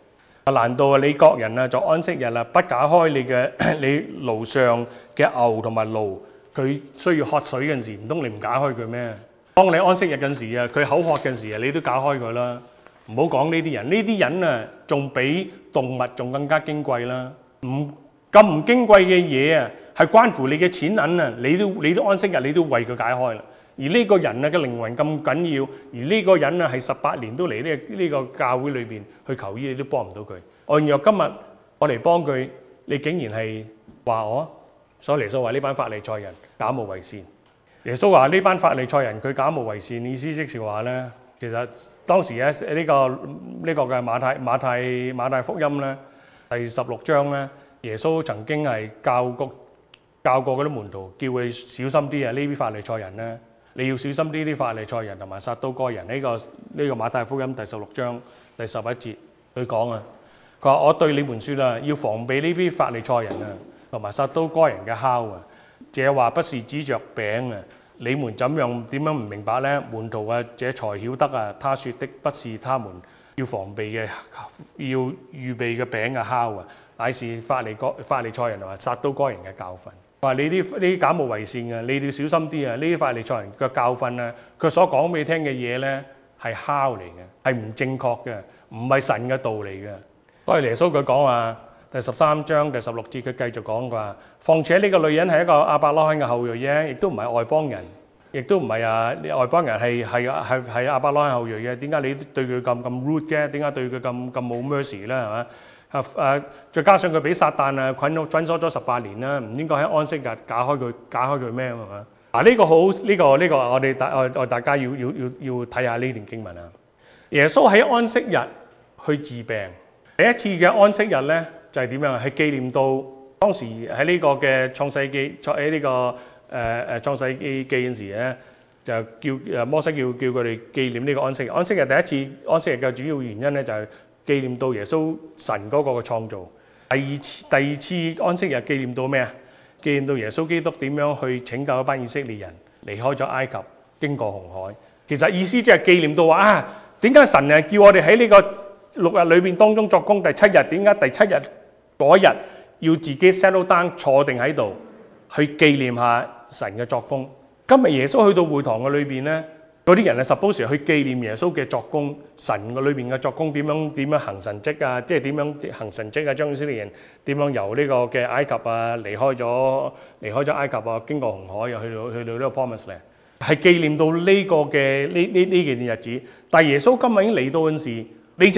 難道你各人啊，在安息日啊，不解開你驢上嘅牛同埋驢，佢需要喝水嗰陣時，唔通你唔解開佢咩？當你安息日嗰陣時啊，佢口渴嗰陣時啊，你都解開佢啦。唔好講呢啲人，呢啲人啊，仲比動物仲更加矜貴啦。唔矜貴嘅嘢啊，係關乎你嘅錢銀啊，你都安息日你都為佢解開啦。而呢個人啊嘅靈魂咁緊要，而呢個人啊係18年都嚟呢個教會裏邊去求醫，你都幫唔到佢。按若今日我嚟幫佢，你竟然係話我，所以耶穌話呢班法利賽人假冒為善。耶穌話呢班法利賽人佢假冒為善，意思即是話咧，其實當時咧呢個嘅馬太福音咧第16章咧，耶穌曾經係教過嗰啲門徒，叫佢小心啲啊！呢啲法利賽人咧。你要小心啲法利賽人同埋撒都該人。呢個馬太福音第16章第11節佢講啊，佢話我對你們説啊，要防備呢啲法利賽人啊同埋撒都該人嘅酵啊。這話不是指着餅啊，你們點樣唔明白呢？門徒啊，這才曉得啊，他說的不是他們要防備嘅，要預備嘅餅嘅酵啊，乃是法利賽人同埋撒都該人嘅教訓。話你啲假冒為善嘅，你哋要小心啲啊！呢啲法利賽人嘅教訓啊，佢所講俾你聽嘅嘢咧係酵嚟嘅，係唔正確嘅，唔係神嘅道嚟嘅。所以耶穌佢講話第13章第16節，佢繼續講話，況且呢個女人係一個亞伯拉罕嘅後裔啫，亦都唔係外邦人，亦都唔係外邦人係亞伯拉罕後裔嘅。點解你對佢咁 rude 嘅？點解對佢咁冇 mercy 咧？係嘛？再加上佢俾撒旦啊捆鎖咗18年啦，唔應該喺安息日解開佢咩係嘛？呢個好呢個我哋大家要睇下呢段經文啊。耶穌喺安息日去治病，第一次嘅安息日咧就係點樣？係紀念到當時喺呢個嘅創世記喺呢個創世記嗰陣時咧，就叫摩西叫佢哋紀念呢個安息日。安息日第一次安息日嘅主要原因咧就係紀念到耶穌神嗰個嘅創造。第二次安息日紀念到咩啊？紀念到耶穌基督點樣去拯救一班以色列人離開咗埃及，經過紅海。其實意思即係紀念到話啊，點解神啊叫我哋喺呢個6日裏邊當中作工，第7日點解第7日嗰日要自己 settle down 坐定喺度去紀念下神嘅作工？今日耶穌去到會堂嘅裏邊咧，嗰啲人係 suppose 去紀念耶穌嘅作工，神嘅裏邊嘅作工點樣行神蹟啊，即係點樣行神蹟啊，將以色列人點樣由呢個嘅埃及啊離開咗埃及啊，經過紅海又去到呢個 Promised Land，係紀念到呢個嘅呢件日子。但係耶穌今日已經嚟到嗰陣時，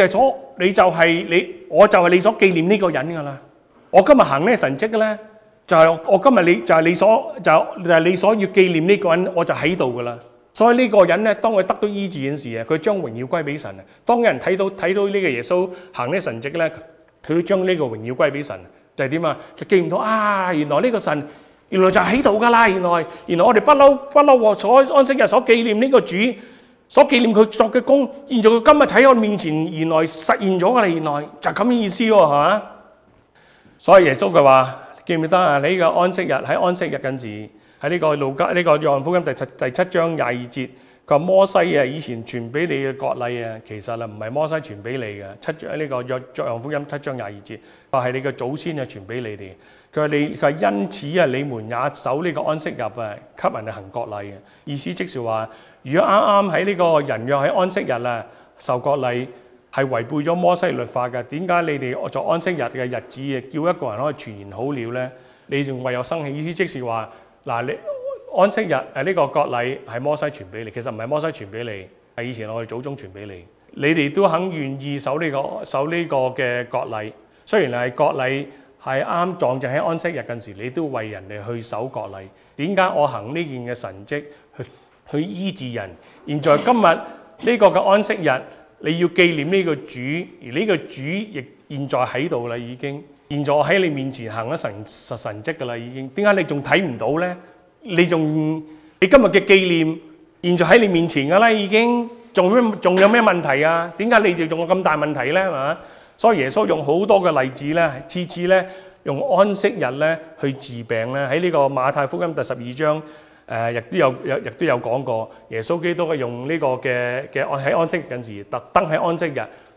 我就係你所紀念呢個人㗎啦。我今日行呢個神蹟嘅咧，就係你所要紀念呢個人，我就喺度㗎啦。所以呢個人咧，當佢得到醫治嗰陣時啊，佢將榮耀歸俾神啊。當有人睇到呢個耶穌行呢神蹟咧，佢都將呢個榮耀歸俾神。就係點啊？就記唔到啊！原來呢個神原來就喺度噶啦！原來我哋不嬲所安息日所紀念呢個主，所紀念佢作嘅功，現在佢今日喺我面前，原來實現咗噶啦！原來就咁嘅意思喎，係嘛？所以耶穌佢話記唔記得啊？你呢個安息日喺安息日嗰陣時。喺呢個路加呢個約翰福音第7章22節，佢話摩西啊以前傳俾你嘅割禮啊，其實啊唔係摩西傳俾你嘅。呢個約翰福音7章22節，話係你嘅祖先啊傳俾你哋。佢話因此啊，你們也守呢個安息日啊，給人哋行割禮嘅意思，即是話，如果啱啱喺呢個人約喺安息日啊受割禮，係違背咗摩西律法嘅。點解你哋做安息日嘅日子啊，叫一個人可以全然好了咧？你仲唯有生氣？意思即是話。嗱，你安息日呢個割禮係摩西傳俾你，其實唔係摩西傳俾你，係以前我哋祖宗傳俾你。你哋都肯願意守呢個嘅割禮，雖然係割禮係啱撞正喺安息日嗰陣時，你都為人哋去守割禮。點解我行呢件嘅神蹟去醫治人？現在今日呢個嘅安息日，你要紀念呢個主，而呢個主亦現在喺度啦，已經。現在喺你面前行咗神蹟㗎啦，已經。點解你仲睇唔到咧？你今日嘅紀念，現在喺你面前㗎啦，已經。仲有咩問題啊？點解你哋仲有咁大問題咧？係嘛？所以耶穌用好多嘅例子咧，次咧用安息日咧去治病咧。喺呢個馬太福音第12章，亦都有講過，耶穌基督係用呢個嘅喺安息日嗰陣時，特登喺安息日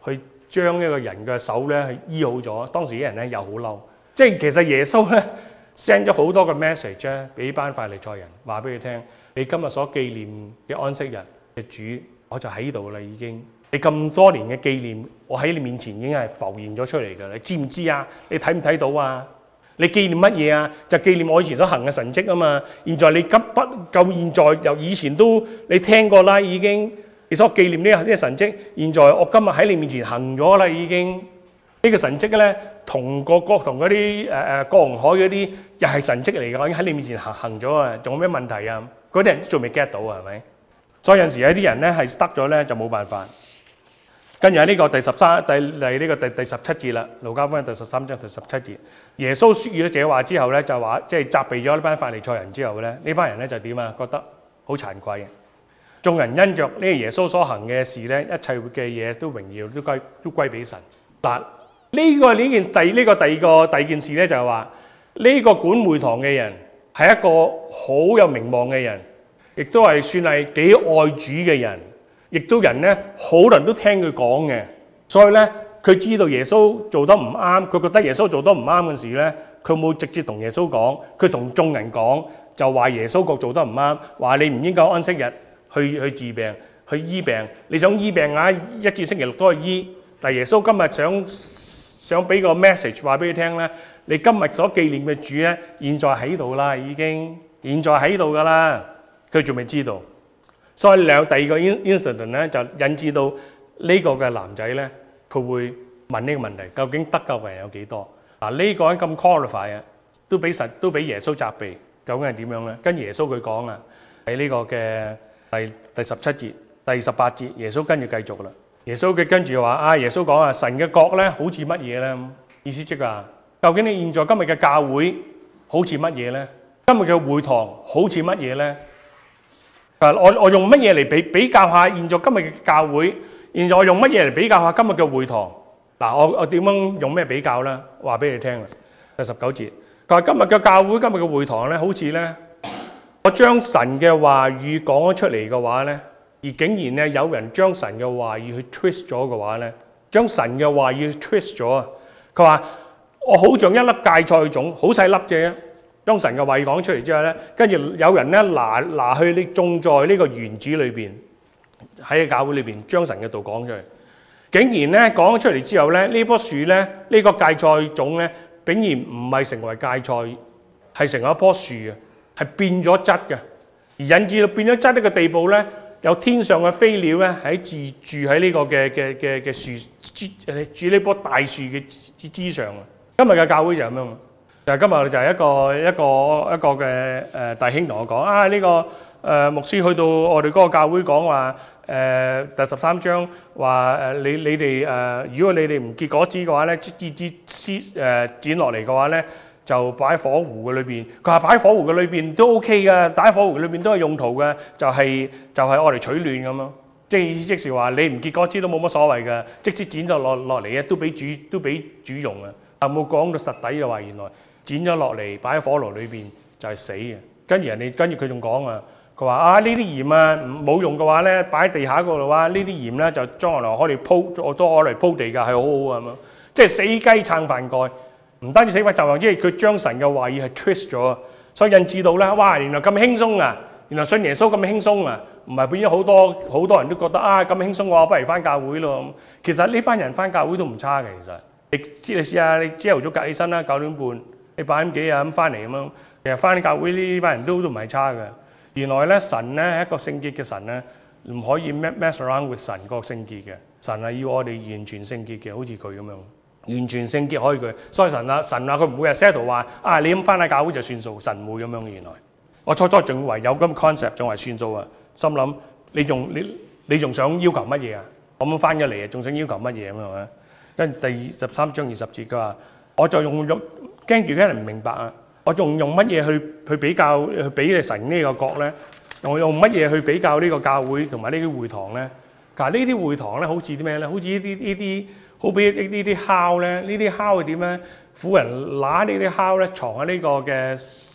將一個人嘅手咧係醫好咗。當時啲人咧又好嬲，即係其實耶穌咧 send 咗好多個 message 咧俾班法利賽人，話俾佢聽：你今日所紀念嘅安息日嘅主，我就喺度啦已經。你咁多年嘅紀念，我喺你面前已經係浮現咗出嚟㗎，你知唔知啊？你睇唔睇到啊？你紀念乜嘢啊？就紀念我以前所行嘅神蹟啊嘛。現在你急不夠，現在由以前都你聽過啦，已經你所紀念呢個神蹟，現在我今日喺你面前行咗啦，已經呢個神蹟咧，同嗰啲過紅海嗰啲又係神蹟嚟嘅，我已經喺你面前行咗啊，仲有咩問題啊？嗰啲人仲未 get 到啊，係咪？所以有陣時有啲人咧係得咗咧就冇辦法。跟住喺呢個第17節啦，路加福音第13章第17節，耶穌説咗這話之後咧，就話即係責備咗呢班法利賽人之後咧，呢班人咧就點啊？覺得好慚愧。眾人因着呢個耶穌所行嘅事咧，一切嘅嘢都榮耀都歸俾神。嗱，第二件事咧就係話呢個管會堂嘅人係一個好有名望嘅人，亦都係算係幾愛主嘅人。亦都人咧，好多人都聽佢講嘅，所以咧佢知道耶穌做得唔啱，佢覺得耶穌做得唔啱嘅時咧，佢冇直接同耶穌講，佢同眾人講，就話耶穌做得唔啱，話你唔應該安息日去治病、去醫病，你想醫病啊，一至星期六都去醫，但耶穌今日想俾個 message 話俾佢聽咧，你今日所紀念嘅主咧，現在喺度啦，已經現在喺度噶啦，佢仲未知道。所以第二個 incident 咧，就引致到呢個嘅男仔咧，佢會問呢個問題：究竟得救嘅人有幾多？嗱，呢個人咁 qualify 啊，都俾耶穌責備，究竟係點樣咧？跟耶穌佢講啊，喺呢個嘅第17節、第18節，耶穌跟住繼續啦。耶穌佢跟住話啊，耶穌講啊，神嘅國咧好似乜嘢咧？意思即係話，究竟你現在今日嘅教會好似乜嘢咧？今日嘅會堂好似乜嘢咧？我用乜嘢嚟比較下現在今日嘅教會？現在我用乜嘢嚟比較下今日嘅會堂？嗱，我點樣用咩比較咧？話俾你聽啦。第19節，佢話今日嘅教會、今日嘅會堂咧，好似咧，我將神嘅話語講咗出嚟嘅話咧，而竟然咧有人將神嘅話語去 twist 咗嘅話咧，將神嘅話語去 twist 咗啊！佢話我好像一粒芥菜種，好細粒啫。將神嘅話語講出嚟之後咧，跟住有人咧拿去你種在呢個園子裏邊，喺教會裏邊將神嘅道講出嚟。竟然咧講咗出嚟之後咧，呢棵樹咧，呢個芥菜種咧，竟然唔係成為芥菜，係成為一棵樹啊，係變咗質嘅，而引致到變咗質呢個地步咧，有天上嘅飛鳥咧喺住喺呢個嘅樹住呢棵大樹嘅枝上啊。今日嘅教會就係咁樣。就今日就係一個嘅弟兄同我講啊，呢個牧師去到我哋嗰個教會講話第13章話你哋如果你哋唔結果子嘅話咧，剪落嚟嘅話咧，就擺喺火湖嘅裏邊。佢話擺喺火湖嘅裏邊都 OK 嘅，擺喺火湖嘅裏邊都係用途嘅，就係我嚟取暖咁咯。即係意思即是話你唔結果子都冇乜所謂嘅，即使剪咗落嚟嘅都俾主用嘅。但冇講到實底就話原來。剪咗落嚟擺喺火爐裏邊就係死嘅。跟住佢仲講啊，佢話啊呢啲鹽啊冇用嘅話咧，擺喺地下嗰度嘅話，呢啲鹽咧就將來可以鋪，都可以鋪地㗎，係好好啊咁樣。即係死雞撐飯蓋，唔單止死雞就話，即係佢將神嘅話語係 twist 咗，所以引致到咧，哇！原來咁輕鬆啊，原來信耶穌咁輕鬆啊，唔係變咗好多人都覺得啊咁輕鬆嘅話，不如翻教會咯。其實呢班人翻教會都唔差嘅，其實你試下你朝頭早隔起身啦，9點半。你8點幾啊咁翻嚟咁樣，其實翻教會呢班人都唔係差嘅。原來咧神咧係一個聖潔嘅神咧，唔可以 mess around with 神個聖潔嘅。神係要我哋完全聖潔嘅，好似佢咁樣，完全聖潔可以佢。所以神話佢唔會係 settle 話啊你咁翻喺教會就算數，神唔會咁樣嘅。原來我初仲以為有咁 concept 仲係算數啊，心諗你仲想要求乜嘢啊？我咁翻咗嚟啊，仲想要求乜嘢咁樣啊？跟住第13章20節佢話，我就用驚住啲人唔明白啊！我仲用乜嘢去比較去比你神呢個國咧？我用乜嘢去比較呢個教會同埋呢啲會堂咧？嗱，呢啲會堂咧好似啲咩咧？好似呢啲好比呢啲酵咧？呢啲酵係點咧？婦人拿呢啲酵咧藏喺呢個嘅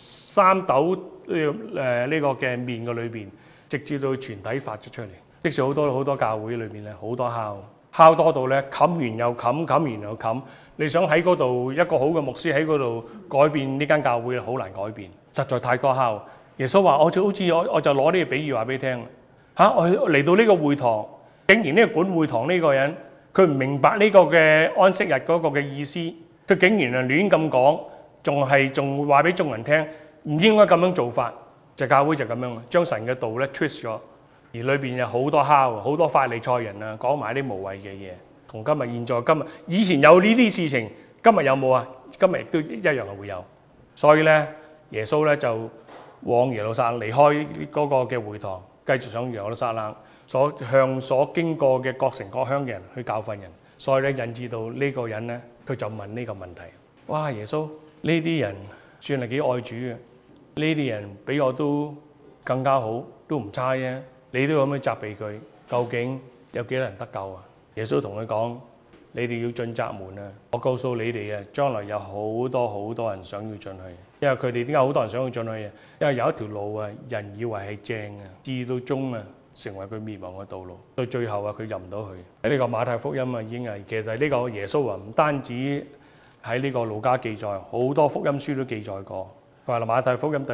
3斗呢個嘅麵嘅裏邊，直至到全體發咗出嚟。即使好多教會裏邊咧好多酵敲多到咧冚完又冚，冚完又冚。你想喺嗰度一個好嘅牧師喺嗰度改變呢間教會，好難改變，實在太多敲。耶穌話：我就攞呢個比喻話俾你聽我嚟到呢個會堂，竟然呢個管會堂呢個人，佢唔明白呢個嘅安息日嗰個嘅意思，佢竟然係亂咁講，仲話俾眾人聽，唔應該咁樣做法。教會就咁樣，將神嘅道咧 twist 咗，而裏邊有好多敲，好多法利賽人啊，講埋啲無謂嘅嘢。同今日、今日，以前有呢啲事情，今日有冇啊？今日亦都一樣係會有。所以咧，耶穌咧就往耶路撒冷離開嗰個嘅會堂，繼續上耶路撒冷向所經過嘅各城各鄉嘅人去教訓人。所以咧，引致到呢個人咧，佢就問呢個問題：哇，耶穌，呢啲人算係幾愛主嘅？呢啲人比我都更加好，都唔差啫。你都咁樣責備佢，究竟有幾多人得救啊？耶穌同佢講：你哋要進窄門啊！我告訴你哋啊，將來有好多人想要進去。因為佢哋點解好多人想要進去啊？因為有一條路啊，人以為係正啊，至到終啊，成為佢滅亡嘅道路。到最後啊，佢入唔到去。喺呢個馬太福音啊，已經係其實呢個耶穌啊，唔單止喺呢個路加記載，好多福音書都記載過。佢話馬太福音第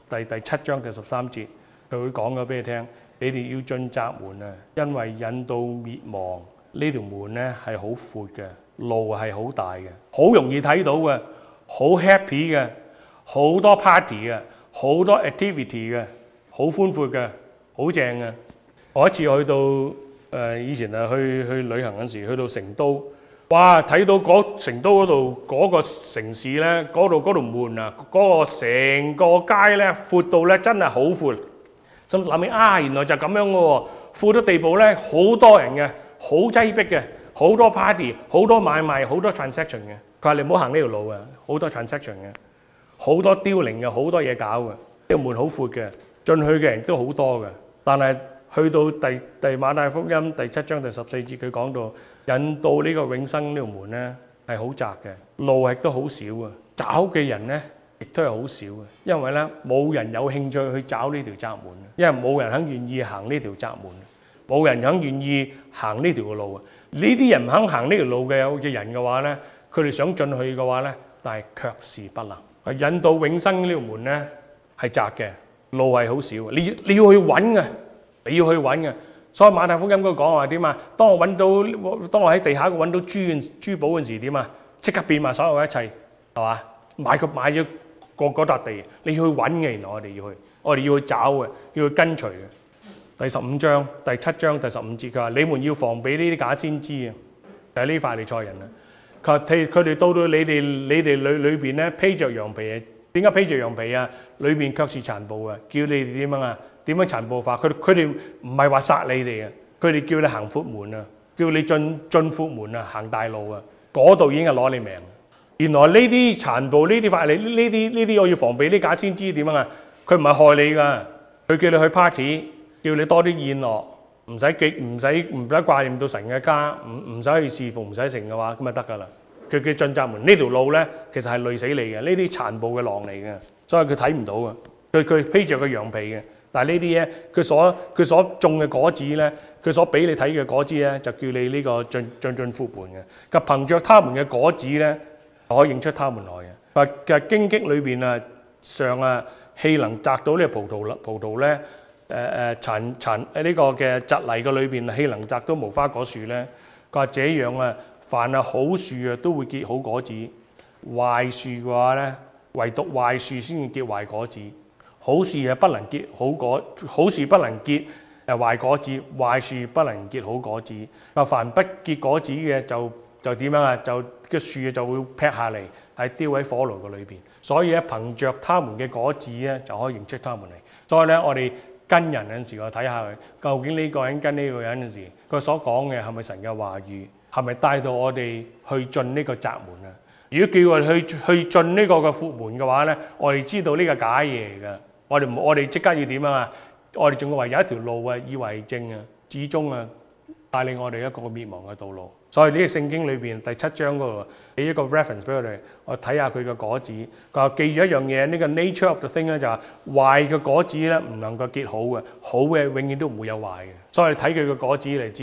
7章第13節，佢會講咗俾你聽：你哋要進窄門啊，因為引到滅亡呢條門咧係好闊嘅，路係好大嘅，好容易睇到嘅，好 happy 嘅，好多 party 嘅，好多 activity 嘅，好寬闊嘅，好正嘅。我一次去到以前啊去旅行嗰時，去到成都。哇！睇到成都嗰度嗰個城市咧，嗰度門啊，嗰個成個街咧闊到咧真係好闊。咁諗起原來就咁樣嘅喎，闊到地步咧好多人嘅，好擠迫嘅，好多 party， 好多買賣，好多 transaction 嘅。佢話你唔好行呢條路啊，好多 transaction 嘅，好多凋零嘅，好多嘢搞嘅。呢個門好闊嘅，進去嘅人都好多嘅。但係去到第馬太福音第7章第14節，佢講到引到呢個永生呢條門咧係好窄嘅，路亦都好少啊，找嘅人咧亦都係好少嘅，因為咧冇人有興趣去找呢條窄門，因為冇人肯願意行呢條窄門，冇人肯願意行呢條路啊。呢啲人唔肯行呢條路嘅人嘅話咧，佢哋想進去嘅話咧，但係卻是不能。引到永生呢條門咧係窄嘅，路係好少，你要去揾嘅。你要去揾嘅，所以馬太福音嗰度講話點啊？當我喺地下揾到珠寶嗰時點啊？即刻變埋所有一切，係嘛？買咗嗰笪地，你要去揾嘅。原來我哋要去找嘅，要去跟隨嘅。第7章第15節佢話：你們要防備呢啲假先知啊！就係呢法利賽人啊！佢哋到你哋裏邊咧披着羊皮啊！點解披着羊皮啊？裏邊卻是殘暴啊！叫你哋點樣啊？點樣殘暴法？佢哋唔係話殺你哋嘅，佢哋叫你行闊門啊，叫你進闊門啊，行大路啊，嗰度已經係攞你命。原來呢啲殘暴呢啲法，呢啲我要防備呢假先知點樣啊？佢唔係害你㗎，佢叫你去 party， 叫你多啲宴樂，唔使掛念到神嘅家，唔使去侍奉，唔使成嘅話，咁就得㗎啦。佢叫進窄門呢條路咧，其實係累死你嘅，呢啲殘暴嘅狼嚟嘅，所以佢睇唔到嘅。佢披着個羊皮嘅。但係呢啲咧，佢所種嘅果子咧，佢所俾你睇嘅果子咧，就叫你呢個進闊門嘅。佢憑着他們嘅果子咧，可以認出他們來嘅。話嘅荊棘裏邊啊，上啊，氣能摘到呢個葡萄咧，呢個嘅蒺藜嘅裏邊氣能摘到無花果樹咧。佢話這樣啊，凡係好樹啊，都會結好果子；壞樹嘅話咧，唯獨壞樹先至結壞果子。好樹係不能結好果，好樹不能結壞果子，壞樹不能結好果子。凡不結果子嘅就點樣啊？就嘅樹就會劈下嚟，係丟喺火爐嘅裏邊。所以咧，憑着他們嘅果子咧，就可以認出他們嚟。所以咧，我哋跟人嗰陣時，我睇下佢究竟呢個人跟呢個人嗰陣時，佢所講嘅係咪神嘅話語，係咪帶到我哋去進呢個窄門啊？如果叫我哋去進呢個嘅闊門嘅話咧，我哋知道呢個假嘢嚟㗎。我哋即刻要點啊？我哋仲要話有一條路啊，以為正啊，始終啊帶領我哋一個滅亡嘅道路。所以呢個聖經裏邊第7章嗰度俾一個 reference 俾我睇下佢嘅果子。佢話記住一樣嘢，呢個 nature of the thing 咧就係壞嘅果子咧唔能夠結好嘅，好嘅永遠都唔會有壞嘅。所以睇佢嘅果子嚟知嘅。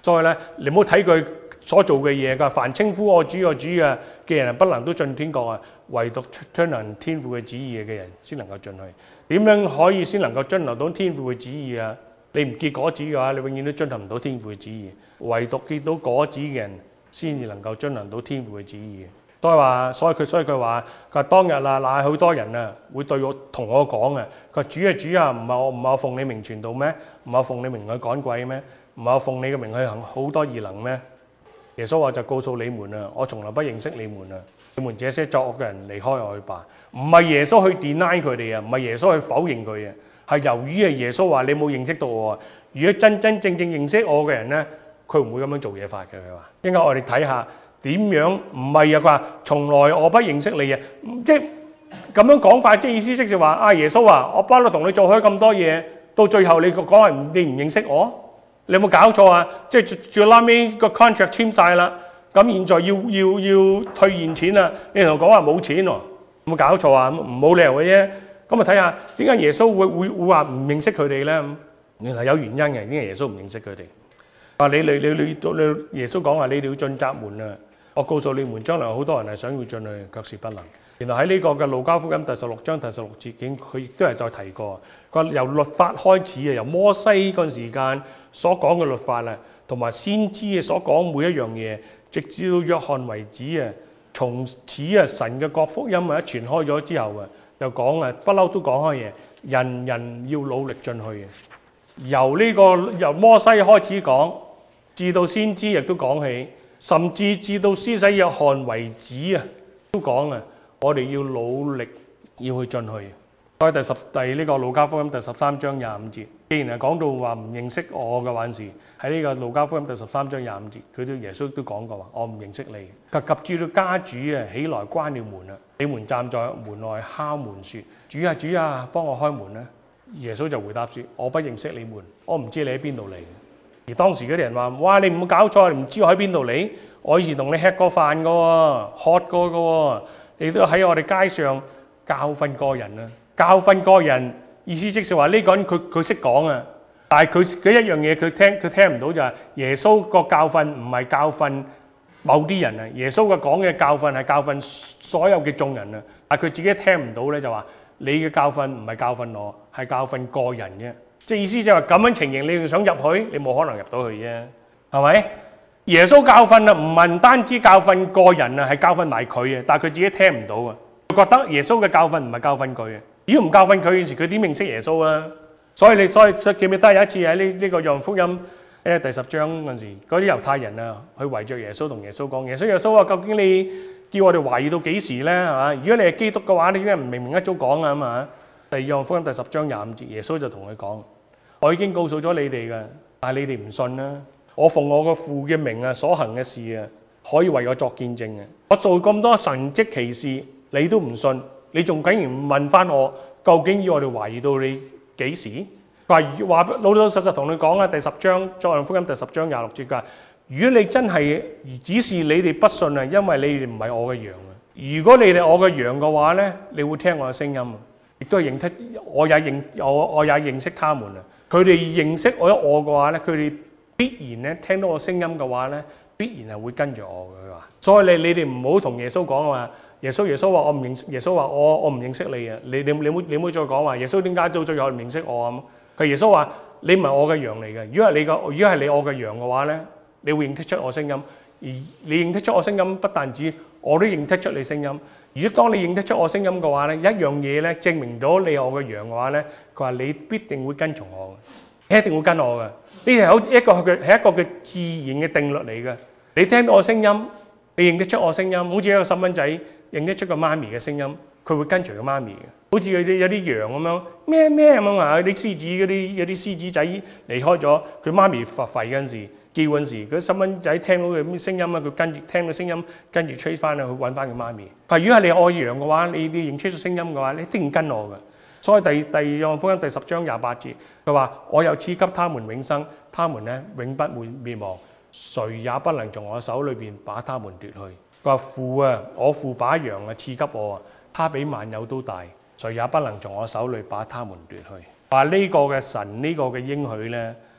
所以咧，你唔好睇佢所做嘅嘢㗎。凡稱呼我主嘅人，不能都進天國啊！唯獨遵行天父嘅旨意嘅人，先能夠進去。點樣可以先能夠遵行到天父嘅旨意啊？你唔結果子嘅話，你永遠都遵行唔到天父嘅旨意。唯獨結到果子嘅人，先至能夠遵行到天父嘅旨意。所以佢話當日啊，乃好多人啊，會同我講啊，佢話主啊，唔係我奉你名傳道咩？唔係我奉你名去趕鬼咩？唔係我奉你嘅名去行好多異能咩？耶穌話就告訴你們啊，我從來不認識你們啊！你們這些作惡嘅人，離開我去吧。唔係耶穌去 deny 佢哋啊，唔係耶穌去否認佢啊，係由於係耶穌話你冇認識到我啊。如果真正認識我嘅人咧，佢唔會咁樣做嘢法嘅。佢話應該我哋睇下點樣，唔係啊，佢話從來我不認識你啊，即係咁樣講法，即係意思即係話啊，耶穌啊，我不嬲同你做開咁多嘢，到最後你講係你唔認識我？你有冇搞錯啊？即係最拉尾個 contract 簽晒啦，咁現在要退現錢啦，你同我講話冇錢喎，有冇搞錯啊？冇理由嘅啫。咁啊睇下點解耶穌會話唔認識佢哋咧？原來有原因嘅，點解耶穌唔認識佢哋？話你耶穌講話你哋要進窄門啊！我告訴你們，將來好多人係想要進去，卻是不能。原來喺呢個嘅路加福音第16章第16節經，佢亦都係再提過。佢話由律法開始啊，由摩西嗰陣時間所講嘅律法啊，同埋先知嘅所講每一樣嘢，直至到約翰為止啊。從此啊，神嘅國福音啊一傳開咗之後啊，就講啊，不嬲都講開嘢，人人要努力進去嘅。由摩西開始講，至到先知亦都講起，甚至到施洗約翰為止啊，都講啊，我哋要努力要去進去。所以第呢個路加福音第13章25節，既然係講到話唔認識我嘅話時，喺呢個路加福音第13章25節，佢都耶穌都講過話，我唔認識你。及至到家主啊起來關了門啊，你們站在門外敲門說：主啊，幫我開門啦！耶穌就回答說：我不認識你們，我唔知你喺邊度嚟。而當時嗰啲人話：哇，你唔好搞錯，你唔知我喺邊度嚟？我以前同你吃過飯噶喎，喝過噶喎，你都喺我哋街上教訓過人啊！教訓過人意思即係話呢個人佢識講啊，但係佢一樣嘢佢聽唔到，就係耶穌個教訓唔係教訓某啲人啊，耶穌嘅講嘅教訓係教訓所有嘅眾人啊，但係佢自己聽唔到咧，就話你嘅教訓唔係教訓我，係教訓個人嘅。即係意思就係話咁樣情形，你仲想入去，你冇可能入到去啫，係咪？耶穌教訓啊，唔係唔單止教訓個人啊，係教訓埋佢啊，但係佢自己聽唔到啊，佢覺得耶穌嘅教訓唔係教訓佢啊。如果唔教訓佢嗰時，佢點認識耶穌啊？所以記唔記得有一次喺呢個約翰福音第10章嗰陣時，嗰啲猶太人啊，去圍着耶穌同耶穌講：耶穌啊，究竟你叫我哋懷疑到幾時咧？係嘛？如果你係基督嘅話，你點解唔明明一早講啊？咁啊？約翰福音第10章25節，耶穌就同佢講：我已經告訴咗你哋嘅，但係你哋唔信啦。我奉我個父嘅名啊，所行嘅事啊，可以為我作見證嘅。我做咁多神蹟奇事，你都唔信。你仲竟然問翻我，究竟要我哋懷疑到你幾時？話老老實實同你講啊，第10章約翰福音第10章26節㗎。如果你真係只是你哋不信啊，因為你哋唔係我嘅羊啊。如果你哋我嘅羊嘅話咧，你會聽我嘅聲音啊，亦都係我也認識他們啊。佢哋認識我嘅話咧，佢哋必然咧聽到我聲音嘅話咧，必然係會跟住我嘅。佢話，所以你哋唔好同耶穌講啊。耶穌話我唔認識，耶穌話我唔認識你啊！你唔好再講話耶穌點解到最後唔認識我啊？佢耶穌話你唔係我嘅羊嚟嘅。如果係你我嘅羊嘅話咧，你會認得出我聲音。而你認得出我聲音，不但止我都認得出你聲音。如果當你認得出我聲音嘅話咧，一樣嘢咧證明咗你係我嘅羊嘅話咧，佢話你必定會跟從我嘅，你一定會跟我嘅。呢係一個嘅自然嘅定律嚟嘅。你聽到我聲音，你認得出我聲音，好似一個細蚊仔認得出個媽咪嘅聲音，佢會跟隨個媽咪嘅。好似有啲羊咁樣咩咩咁啊！啲獅子有啲獅子仔離開咗，佢媽咪吠嗰陣時叫嗰陣時，嗰細蚊仔聽到佢咩聲音啊，佢跟住聽到聲音，跟住吹翻去揾翻佢媽咪。但係如果係你愛羊嘅話，你認出咗聲音嘅話，你一定跟我嘅。所以第約翰福音第10章28節，佢話：我又賜給他們永生，他們咧永不會滅亡，誰也不能從我手裏邊把他們奪去。佢話父啊，我父把羊啊賜給我啊，他比萬有都大，誰也不能從我手裏把他們奪去。話呢個嘅神呢個嘅應許咧，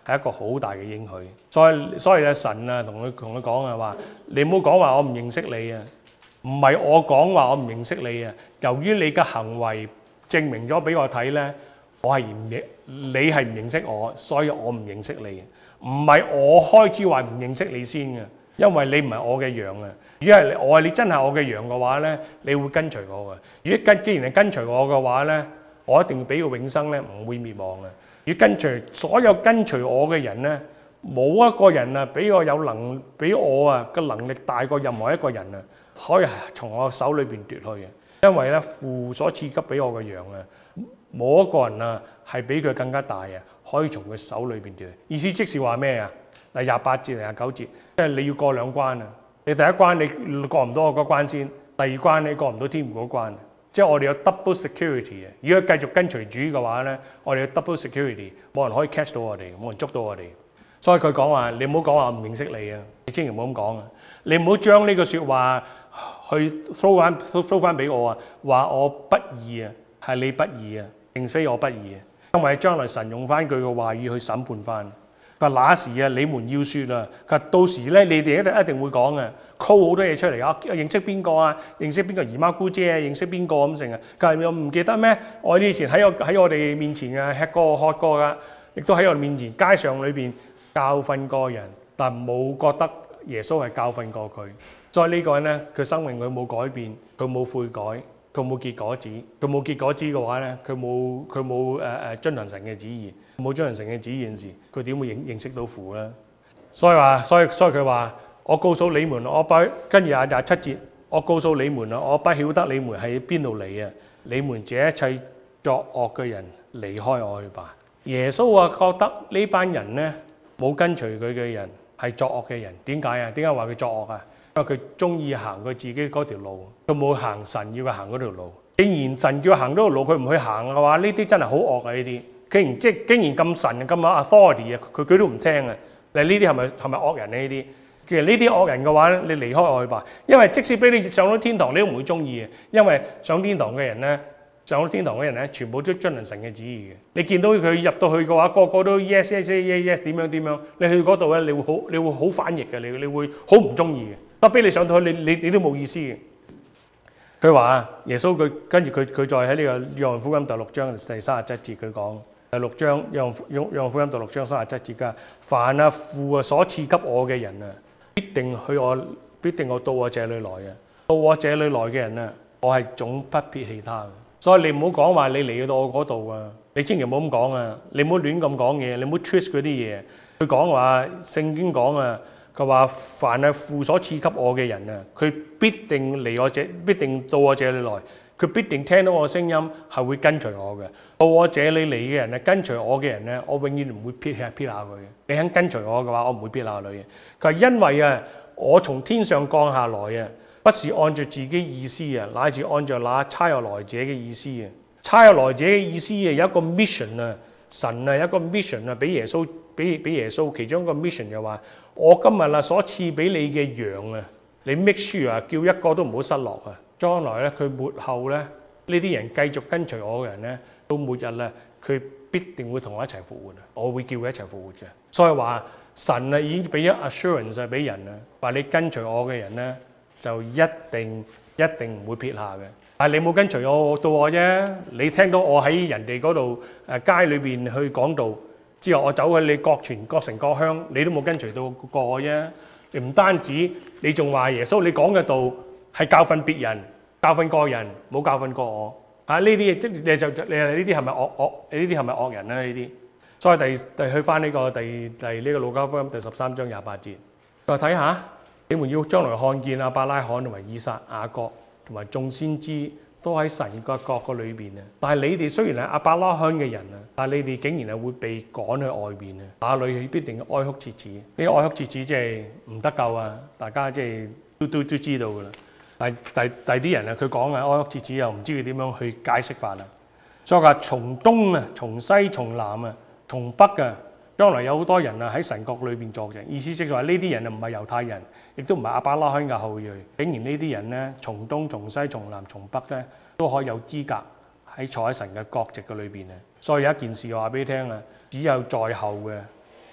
係一個好大嘅應許。所以神啊同佢講啊話，你唔好講話我唔認識你啊，唔係我講話我唔認識你啊。由於你嘅行為證明咗俾我睇咧，你係唔認識我，所以我唔認識你。唔係我開始話唔認識你先嘅，因為你唔係我嘅羊啊。如果你真係我嘅羊嘅話咧，你會跟隨我嘅。如果既然係跟隨我嘅話咧，我一定要俾個永生咧，唔會滅亡嘅。如果所有跟隨我嘅人咧，冇一個人啊比我嘅能力大過任何一個人啊，可以從我手裏邊奪去嘅。因為咧父所賜給俾我嘅羊啊，冇一個人啊係比佢更加大啊，可以從佢手裏邊奪去。意思即是話咩啊？第28節、29節，即係你要過兩關啊。你第一關你過唔到我嗰關先，第二關你過唔到天父嗰關。即係我哋有 double security 嘅。如果繼續跟隨主嘅話咧，我哋有 double security， 冇人可以 catch 到我哋，冇人捉到我哋。所以佢講話，你唔好講話唔認識你啊！你千祈唔好咁講啊！你唔好將呢個説話去 throw 翻俾我啊！話我不義啊，係你不義啊，並非我不義啊。因為將來神用翻佢嘅話語去審判翻。佢話那時啊，你們要説啊，佢話到時咧，你哋一定會講啊 call 好多嘢出嚟啊！認識邊個啊？認識邊個姨媽姑姐啊？認識邊個咁成啊？佢係唔記得咩？我以前喺我哋面前啊，吃過喝過噶，亦都喺我哋面前街上裏邊教訓過人，但冇覺得耶穌係教訓過佢。所以呢個人咧，佢生命佢冇改變，佢冇悔改，佢冇結果子。佢冇結果子嘅話咧，佢冇遵行神嘅旨意，冇遵行神嘅旨意時，佢點會認識到父咧？所以佢話：我告訴你們，跟住27節，我告訴你們啊，我不曉得你們喺邊度嚟啊！你們這一切作惡嘅人，離開我去吧。耶穌啊，覺得呢班人咧冇跟隨佢嘅人係作惡嘅人。點解啊？點解話佢作惡啊？因為佢中意行佢自己嗰條路，佢冇行神要佢行嗰條路。既然神叫佢行嗰條路，佢唔去行嘅話，呢啲真係好惡啊！呢啲竟然咁神咁有 authority 啊，佢都唔聽啊！嗱，呢啲係咪惡人呢？呢啲其實呢啲惡人嘅話咧，你離開我去吧。因為即使俾你上到天堂，你都唔會中意嘅。因為上天堂嘅人咧，全部都遵行神嘅旨意嘅。你見到佢入到去嘅話，個個都 yes 點樣？你去嗰度咧，你會好反逆嘅，你會好唔中意嘅。不俾你上到去，你都冇意思嘅。佢話耶穌跟住佢再喺呢個約翰福音第6章第37節佢講。第6章約翰福音第6章37節㗎，凡啊父啊所賜給我嘅人啊，必定我到我這裏來啊。到我這裏來嘅人啊，我係總不撇棄他嘅。所以你唔好講話你嚟到我嗰度啊，你千祈唔好咁講啊，你唔好亂咁講嘢，你唔好 twist 嗰啲嘢。佢講話聖經講啊，佢話凡係父所賜給我嘅人啊，佢必定到我這裏來，佢必定聽到我聲音係會跟隨我嘅。到我這裏嚟嘅人啊，跟隨我嘅人咧，我永遠唔會撇下佢嘅。你肯跟隨我嘅話，我唔會撇下你嘅。佢係因為啊，我從天上降下來啊，不是按照自己意思啊，乃是按照那差我來者嘅意思啊。差我來者嘅意思啊，有一個 mission 啊，神啊有一個 mission 啊，俾耶穌其中一個 mission 就話：我今日啊所賜俾你嘅羊啊，你 make sure 啊，叫一個都唔好失落啊。將來咧，佢末後咧，呢啲人繼續跟隨我嘅人咧，到末日咧，佢必定會同我一齊復活啊！我會叫佢一齊復活嘅。所以話神啊已經俾咗 assurance 俾人啊，話你跟隨我嘅人咧，就一定唔會撇下嘅。但係你冇跟隨我到我啫，你聽到我喺人哋嗰度街裏邊去講道之後，我走去你各城各鄉，你都冇跟隨到過我啫。你唔單止，你仲話耶穌你講嘅道係教訓別人、教訓個人，冇教訓過我。呢啲即係你呢啲係咪惡？呢啲係咪惡人咧？呢啲，所以去翻呢個呢個路加福音第13章28節，再睇下，你們要將來看見亞伯拉罕同埋以撒、雅各同埋眾先知都喺神嘅國個裏邊啊！但係你哋雖然係亞伯拉罕嘅人啊，但係你哋竟然係會被趕去外邊啊！那裏必定哀哭切齒。呢個哀哭切齒即係唔得救啊！大家即係都知道噶啦。第啲人啊，佢講啊哀哭切齒又唔知佢點樣去解釋法啦。所以話從東啊、從西、從南啊、從北啊，將來有好多人啊喺神國裏邊作證。意思即係話呢啲人啊唔係猶太人，亦都唔係亞伯拉罕嘅後裔。竟然呢啲人咧，從東、從西、從南、從北咧，都可以有資格坐喺神嘅國席嘅裏邊啊。所以有一件事話俾你聽啊，只有在後嘅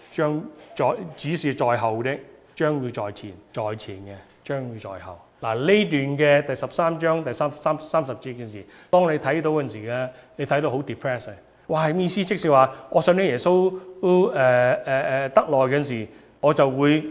只是在後的，將會在前，在前嘅將會在後。嗱，呢段嘅第13章第30節嘅時，當你睇到嗰陣時咧，你睇到好 depressed。哇！意思即係話，我信咗耶穌得耐嗰陣時，我就會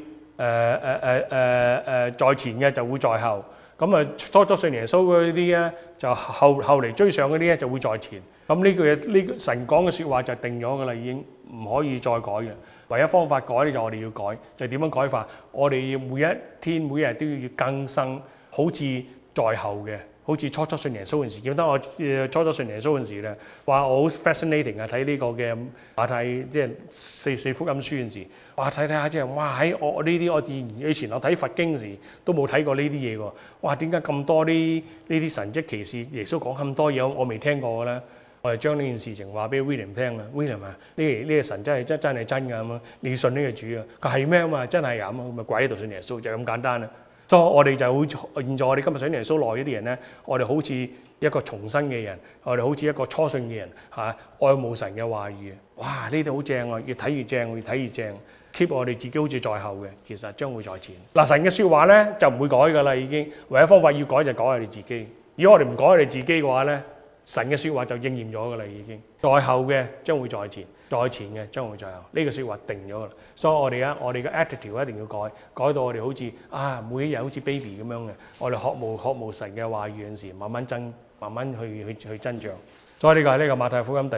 在前嘅就會在後。咁啊，初信耶穌嗰啲咧，就後嚟追上嗰啲咧就會在前。咁呢句嘢，呢神講嘅説話就定咗㗎啦，已經唔可以再改嘅。唯一方法改咧就我哋要改，就點樣改法？我哋要每一天每一日都要更新，好似在後嘅。好似初信耶穌嗰陣時，記得我初信耶穌嗰陣時咧，話我好 fascinating 啊！睇呢個嘅馬太即係四福音書嗰陣時，哇睇下即係哇喺我呢啲我以前我睇佛經嗰時都冇睇過呢啲嘢喎，哇點解咁多呢啲神蹟奇事？耶穌講咁多嘢，我未聽過嘅咧。我係將呢件事情話俾 William 聽啊 ，William 啊，呢個神真係真係真㗎咁啊！你信呢個主啊？佢係咩啊嘛？真係咁啊！咪跪喺度信耶穌就咁簡單啦。所以我哋就會現在我哋今日信耶穌耐呢啲人咧，我哋好似一個重生嘅人，我哋好似一個初信嘅人嚇，愛慕神嘅話語。哇！呢啲好正啊，越睇越正，越睇越正。keep 我哋自己好似在後嘅，其實將會在前。嗱，神嘅説話咧就唔會改㗎啦，已經唯一方法要改就改我哋自己。如果我哋唔改我哋自己嘅話咧，神嘅説話就應驗咗㗎啦，已經。在後嘅將會在前，在前嘅將會在後。呢個説話定咗㗎啦。所以我哋嘅 attitude 一定要改，改到我哋好似每一日好似 baby 咁樣嘅。我哋學無神嘅話語嗰陣時，慢慢去增長。所以呢個係呢個馬太福音第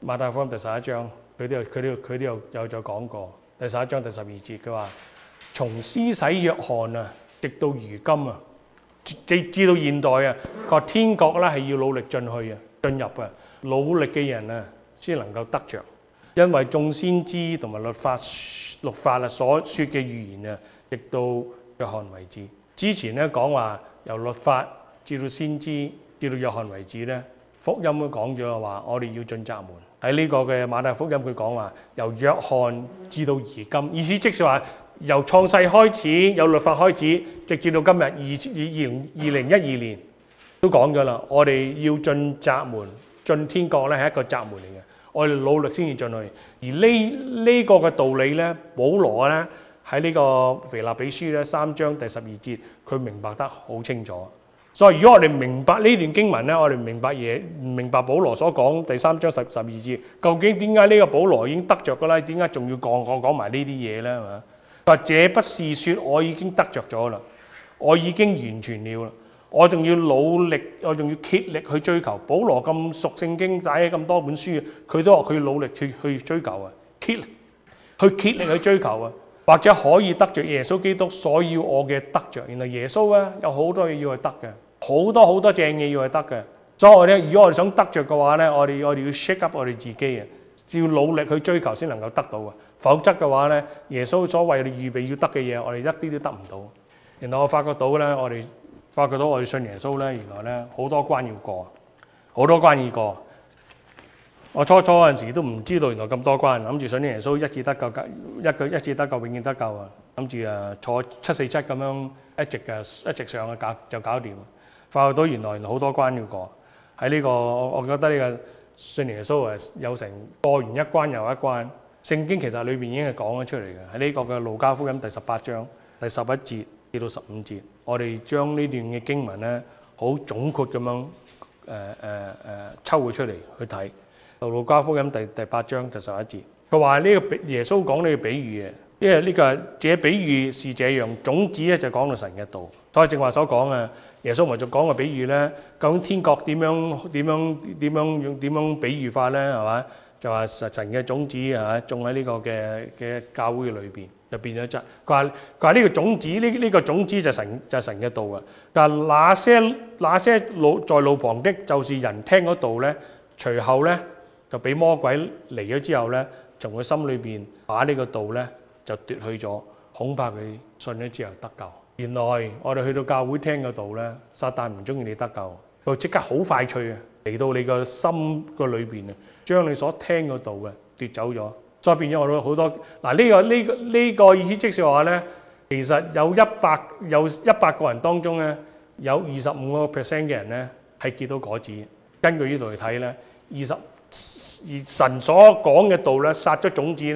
11章，佢都有講過。第11章第12節，佢話從施洗約翰啊，直到如今啊，至到現代啊，個天國咧係要努力進入啊，努力嘅人啊先能夠得着。因為眾先知同埋律法啊所說嘅預言啊，直到約翰為止。之前咧講話由律法至到先知至到約翰為止咧，福音都講咗話我哋要進窄門。喺呢個嘅馬太福音佢講話由約翰至到而今，意思即係話由創世開始有律法開始，直至到今日2012年都講咗啦。我哋要進窄門，進天國咧係一個窄門嚟嘅。我哋努力先至進去，而呢個嘅道理咧，保羅咧喺呢個腓立比書咧3章第12節，佢明白得好清楚。所以如果我哋明白呢段經文咧，我哋唔明白保羅所講第3章12節，究竟點解呢個保羅已經得着㗎啦？點解仲要講埋呢啲嘢咧？係嘛？或者不是說我已經得着咗啦，我已經完全了啦。我仲要努力，我仲要竭力去追求。保羅咁熟聖經，寫咁多本書，佢都話佢要努力去追求啊，竭力去追求啊，或者可以得着耶穌基督所要我嘅得着。原來耶穌啊有好多嘢要去得嘅，好多正嘢要去得嘅。所以我哋如果我哋想得着嘅話咧，我哋要 shake up 我哋自己啊，要努力去追求先能夠得到啊。否則嘅話咧，耶穌所為我哋預備要得嘅嘢，我哋一啲都得唔到。然後我發覺到咧，我哋信耶穌咧，原來咧好多關要過，好多關要過。我初嗰陣時都唔知道原來咁多關，諗住信耶穌一次得救，一次得救永遠得救啊！諗住坐747咁樣一直上去就搞掂。發覺到原來好多關要過。喺呢個我覺得呢個信耶穌有成過完一關又一關。聖經其實裏邊已經係講咗出嚟嘅，喺呢個嘅路加福音第18章第11節至到15節，我哋將呢段嘅經文咧，好總括咁樣抽佢出嚟去睇。路加福音第8章第11節，佢話呢個耶穌講呢個比喻嘅，因為呢個這比喻是這樣，種子咧就講到神嘅道。所以正話所講啊，耶穌咪就講個比喻咧，究竟天國點樣比喻法咧，係嘛？就話神嘅種子種喺呢個嘅教會裏邊，就變咗質。佢話呢個種子呢個種子就神嘅道啊。但係那些在路旁的，就是人聽嗰道咧，隨後咧就俾魔鬼嚟咗之後咧，從佢心裏邊把呢個道咧就奪去咗，恐怕佢信咗之後得救。原來我哋去到教會聽嗰道咧，撒旦唔中意你得救，佢即刻好快脆啊嚟到你個心個裏邊啊！將你所聽嗰道嘅奪走咗，所以變咗我哋好多嗱呢個意思即係話咧，其實有100個人當中咧，有25% 嘅人咧係結到果子。根據呢度嚟睇咧，而神所講嘅道咧，撒咗種子咧，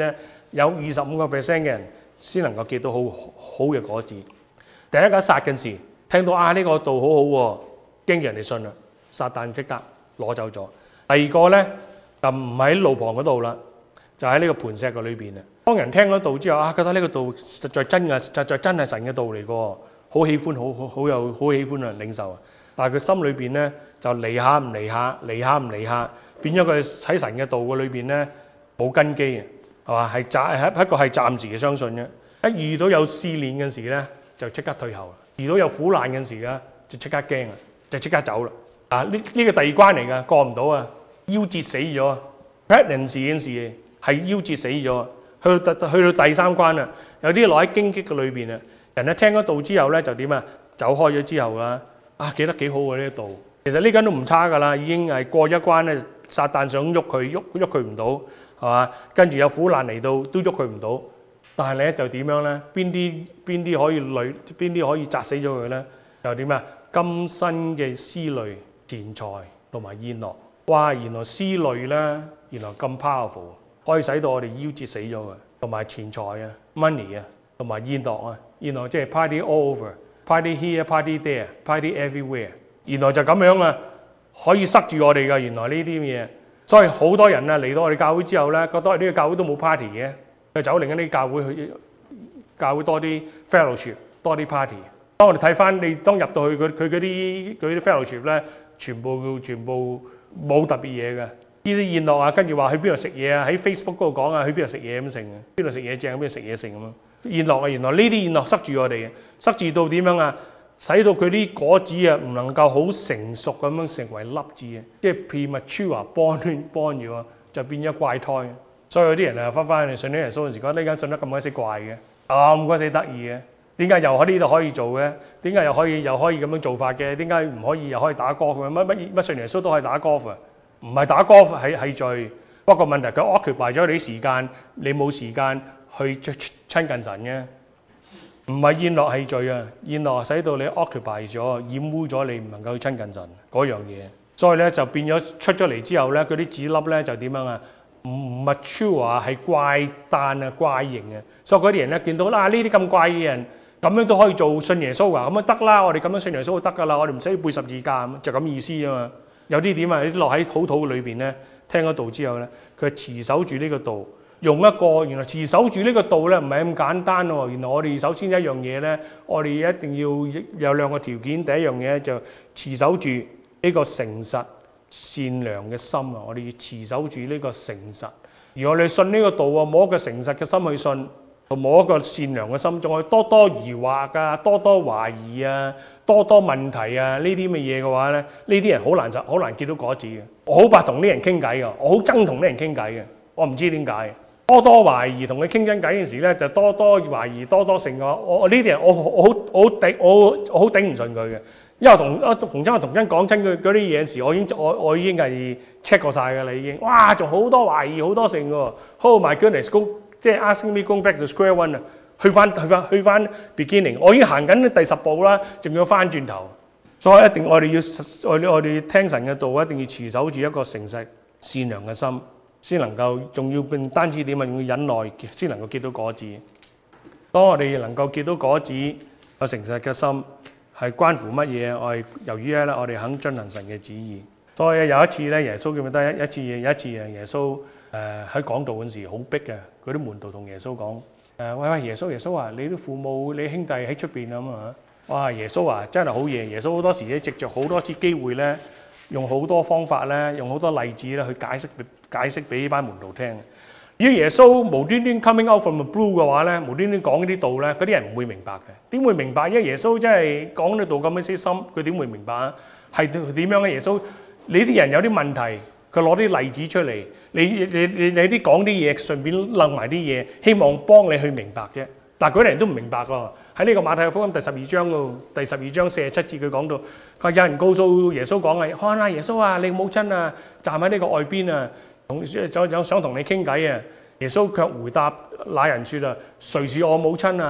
有25% 嘅人先能夠結到好嘅果子。第一個殺嘅時，聽到呢個道好好喎，驚人哋信啦，撒旦即刻攞走咗。第二個咧就唔喺路旁嗰度啦，就喺呢個磐石嘅裏邊啊。當人聽咗道之後覺得呢個道實在真嘅，實在真係神嘅道嚟嘅，好喜歡，好喜歡啊，領受啊。但係佢心裏邊咧就離下唔離下，離下唔離下，變咗佢喺神嘅道嘅裏邊咧冇根基嘅，係嘛？係一個係暫時嘅相信啫。一遇到有試煉嘅時咧，就即刻退後啦；遇到有苦難嘅時咧，就即刻驚啦，就即刻走啦。呢個第二關嚟㗎，過唔到啊，夭折死咗。pregnancy 嘅時係夭折死咗，去到第三關啦。有啲落喺荊棘嘅裏邊啊，人咧聽咗道之後咧就點啊？走開咗之後記得幾好喎呢個道。其實呢間都唔差㗎啦，已經係過一關咧。撒旦想喐佢唔到，係嘛？跟住有苦難嚟到都喐佢唔到。但係咧就點樣咧？邊啲可以邊啲可以砸死咗佢咧？就點啊？今生嘅思慮、錢財同埋宴樂。哇！原來思慮咧，原來咁 powerful， 可以使到我哋夭折死咗嘅。同埋錢財啊、money 啊，同埋宴樂啊，原來即係 party all over。Party here, party there, party everywhere。原來就咁樣啊，可以塞住我哋㗎。原來呢啲嘢，所以好多人啊嚟到我哋教會之後咧，覺得呢個教會都冇 party 嘅，佢走另一啲教會去，教會多啲 fellowship， 多啲 party。當我哋睇翻你當入到去佢嗰啲 fellowship 咧，全部冇特別嘢嘅。呢啲宴樂啊，跟住話去邊度食嘢啊，喺 Facebook 嗰度講啊，去邊度食嘢咁成嘅，邊度食嘢正，邊度食嘢成咁樣。宴樂啊，原來呢啲宴樂塞住我哋嘅，塞住到點樣啊？使到佢啲果子啊唔能夠好成熟咁樣成為粒子啊，即係 premature born 咗，就變咗怪胎。所以有啲人啊翻去信咗耶穌嗰陣時，覺得呢間信得咁鬼死怪嘅，咁鬼死得意嘅，點解又喺呢度可以做嘅？點解又可以咁樣做法嘅？點解唔可以又可以打 golf 嘅？乜信耶穌都可以打 golf 啊？唔係打 golf 係罪，不過問題佢 occupy 咗你啲時間，你冇時間去親近神嘅。唔係宴樂係罪啊！宴樂使到你 occupy 咗，染污咗你，唔能夠親近神嗰樣嘢。所以咧就變咗出咗嚟之後咧，嗰啲籽粒咧就點樣啊？唔 mature 啊，係怪誕啊、怪形啊。所以嗰啲人咧見到呢啲咁怪嘅人，咁樣都可以做信耶穌啊，咁啊得啦！我哋咁樣信耶穌就得㗎啦，我哋唔使背十字架，就咁意思啊嘛。有啲點啊？啲落喺土裏邊咧，聽咗道之後咧，佢持守住呢個道。用一個原來持守住呢個道咧，唔係咁簡單喎。原來我哋首先一樣嘢咧，我哋一定要有兩個條件。第一樣嘢就持守住呢個誠實善良嘅心啊！我哋要持守住呢個誠實。而我哋信呢個道啊，冇一個誠實嘅心去信，同冇一個善良嘅心，仲係多多疑惑啊、多多懷疑啊、多多問題啊呢啲咁嘅嘢嘅話咧，呢啲人好難見到果子嘅。我好怕同啲人傾偈㗎，我好憎同啲人傾偈嘅，我唔知點解。多多懷疑，同佢傾緊偈嗰陣時咧，就多多懷疑，多多成個我呢啲人，我好頂唔順佢嘅，因為同真講親佢嗰啲嘢時，我已經係 check 過晒㗎啦，已經，哇，仲好多懷疑，好多成喎 ，Oh my goodness，即係 asking me going back to square one 啊，去翻 beginning， 我已經行緊第10步啦，仲要翻轉頭，所以一定我哋聽神嘅道，一定要持守住一個誠實善良嘅心。先能夠，仲要唔單止點啊，仲要忍耐，先能夠結到果子。當我哋能夠結到果子，有誠實嘅心，係關乎乜嘢？我哋由於咧，我哋肯遵行神嘅旨意。所以有一次咧，耶穌記唔記得有一次耶穌喺講道嗰時好逼嘅，嗰啲門徒同耶穌講：喂，耶穌啊，你啲父母、你兄弟喺出邊啊嘛？哇！耶穌啊，真係好嘢！耶穌好多時咧，藉著好多次機會咧，用好多方法咧，用好多例子咧去解釋俾呢班門徒聽。如果耶穌無端端 coming out from the blue 嘅話咧，無端端講呢啲道咧，嗰啲人唔會明白嘅。點會明白？因為耶穌真係講呢道咁嘅深，佢點會明白啊？係點樣嘅耶穌？你啲人有啲問題，佢攞啲例子出嚟，你啲講啲嘢，順便諗埋啲嘢，希望幫你去明白啫。但係嗰啲人都唔明白喎。喺呢個馬太福音第12章喎，第12章47節佢講到，佢話有人告訴耶穌講啊，看啊，耶穌啊，你母親啊，站喺呢個外邊啊，想同你傾偈啊。耶穌卻回答那人説啊，誰是我母親啊？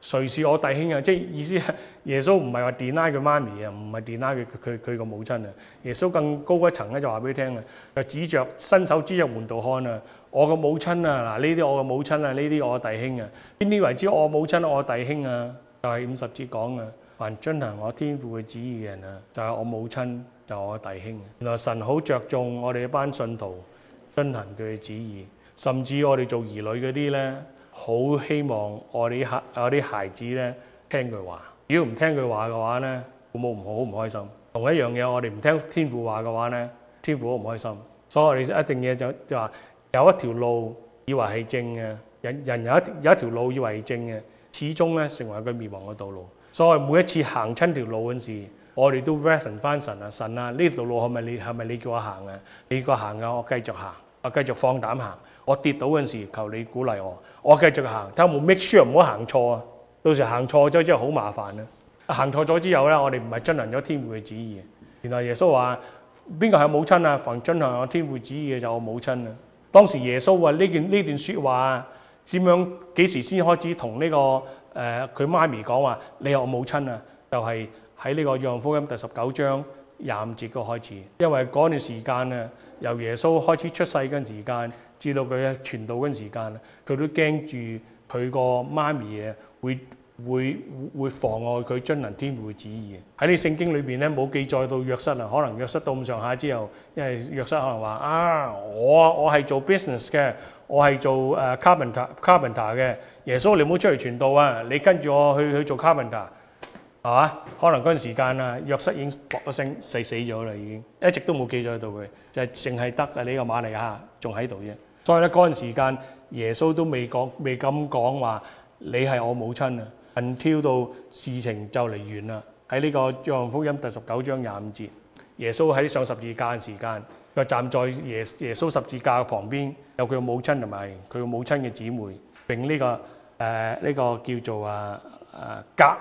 誰是我弟兄啊？即係意思係耶穌唔係話 deny 佢媽咪啊，唔係 deny 佢個母親啊。耶穌更高一層咧就話俾佢聽啊，就伸手指着門徒看啊，我個母親啊，嗱呢啲我個母親啊，呢啲我弟兄啊，邊啲為之我母親我弟兄啊？就係50節講啊，凡遵行我天父嘅旨意嘅人啊，就係我母親，就係我弟兄。原來神好着重我哋一班信徒遵行佢嘅旨意，甚至我哋做兒女嗰啲咧，好希望我啲孩子咧聽佢話。如果唔聽佢話嘅話咧，父母好唔開心。同一樣嘢，我哋唔聽天父話嘅話咧，天父好唔開心。所以我哋一定嘢就話有一條路以為係正嘅，人有一條路以為係正嘅，始終咧成為佢滅亡嘅道路。所以每一次行親條路嗰陣時，我哋都 reference 翻神啊，神啊，呢條路係咪你叫我行啊？你叫我行啊，我繼續行，我繼續放膽行。我跌倒嗰陣時，求你鼓勵我，我繼續行。睇下冇 make sure 唔好行錯啊！到時行錯咗之後好麻煩啊！行錯咗之後咧，我哋唔係遵行咗天父嘅旨意。原來耶穌話：邊個係母親啊？凡遵行我天父旨意嘅就我母親啊！當時耶穌話呢段説話點樣幾時先開始同呢個佢媽咪講話？你係我母親啊！就係喺呢個約翰福音第19章25節嗰開始，因為嗰段時間啊，由耶穌開始出世嗰陣時間，至到佢傳道嗰陣時間，佢都驚住佢個媽咪啊會妨礙佢遵行天父嘅旨意。喺呢聖經裏邊咧冇記載到約瑟啊，可能約瑟到咁上下之後，因為約瑟可能話啊，我係做 business 嘅，我係做carpenter 嘅。耶穌你唔好出嚟傳道啊，你跟住我去做 carpenter。係嘛？可能嗰陣時間啊，約瑟已經搏一聲死咗啦，已經一直都冇記載到佢，就係淨係得呢個瑪利亞仲喺度啫。所以咧嗰陣時間，耶穌都未咁講話，你係我母親啊。until 到事情就嚟完啦。喺呢個約翰福音第19章25節，耶穌喺上十字架嘅時間，佢站在耶穌十字架嘅旁邊，有佢嘅母親同埋佢嘅母親嘅姊妹，並呢個叫做革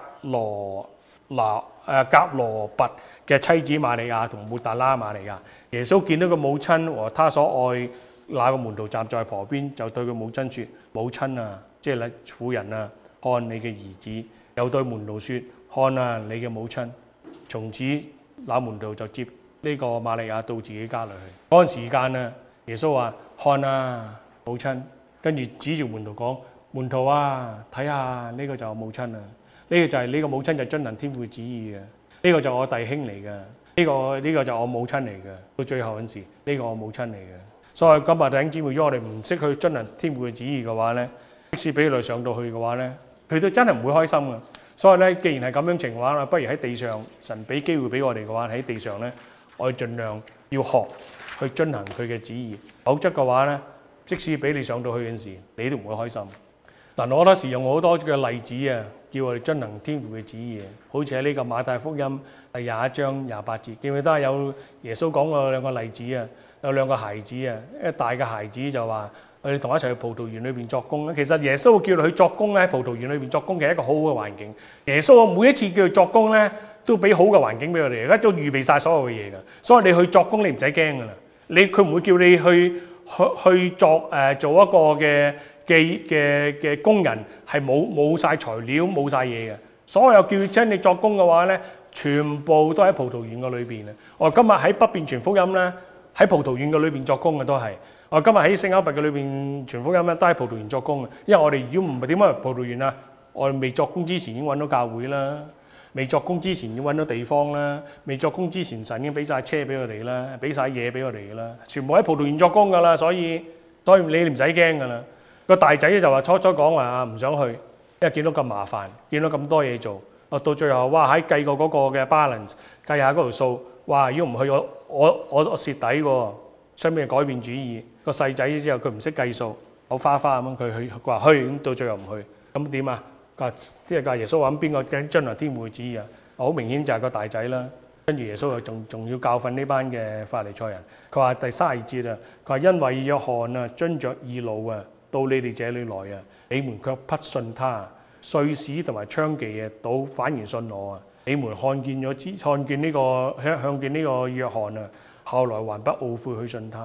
羅拔嘅妻子瑪利亞同抹大拉瑪利亞。耶穌見到個母親和他所愛那個門徒站在旁邊，就對佢母親說：母親啊，即係婦人啊，看你嘅兒子。又對門徒說：看啊，你嘅母親。從此那門徒就接呢個瑪利亞到自己家裏去。嗰陣時間啊，耶穌話：看啊，母親。跟住指住門徒講：門徒啊，睇下呢個就係母親啊。呢個就係呢個母親就遵行天父旨意嘅。呢個就我弟兄嚟嘅。呢個就我母親嚟嘅。到最後嗰陣時，呢個我母親嚟嘅。所以今日弟兄姊妹，如果我哋唔識去遵行天父嘅旨意嘅話咧，即使俾佢哋上到去嘅話咧，佢都真係唔會開心嘅。所以咧，既然係咁樣情況啦，不如喺地上，神俾機會俾我哋嘅話，喺地上咧，我哋盡量要學去遵行佢嘅旨意。否則嘅話咧，即使俾你上到去嗰陣時，你都唔會開心。但我嗰時用好多嘅例子啊，叫我哋遵行天父嘅旨意。好似喺呢個馬太福音第21章28節，記唔記得有耶穌講過兩個例子啊？有兩個孩子啊，一大嘅孩子就話：我哋同一齊去葡萄園裏邊作工咧。其實耶穌叫佢去作工咧，喺葡萄園裏邊作工嘅一個好好嘅環境。耶穌每一次叫佢作工咧，都俾好嘅環境俾我哋，而家都預備晒所有嘅嘢㗎。所以你去作工，你唔使驚㗎啦。佢唔會叫你去做一個嘅工人係冇晒材料冇晒嘢嘅。所有叫請你作工嘅話咧，全部都喺葡萄園嘅裏邊啊！我今日喺北邊傳福音咧，喺葡萄園嘅裏邊作工嘅都係。我今日喺聖歐拔嘅裏邊傳福音咧，都喺葡萄園作工嘅。因為我哋如果唔係點解葡萄園啊？我哋未作工之前已經揾到教會啦，未作工之前已經揾到地方啦，未作工之前神已經俾晒車俾我哋啦，俾晒嘢俾我哋噶啦，全部喺葡萄園作工噶啦，所以你唔使驚噶啦。個大仔就話初講話唔想去，因為見到咁麻煩，見到咁多嘢做。到最後哇，喺計過嗰個嘅 balance， 計下嗰條數，哇！如果唔去我蝕底喎，身邊改變主意。個細仔之後佢唔識計數，好花咁佢話去，咁到最後唔去，咁點啊？即係耶穌話：邊個驚遵行天父嘅旨意啊？好明顯就係個大仔啦。跟住耶穌又仲要教訓呢班嘅法利賽人。佢話第32節啊，佢話因為約翰啊遵着義路啊到你哋這裏來啊，你們卻不信他，碎石同埋娼妓啊，倒反而信我啊。你們看見呢個約翰啊，後來還不懊悔去信他。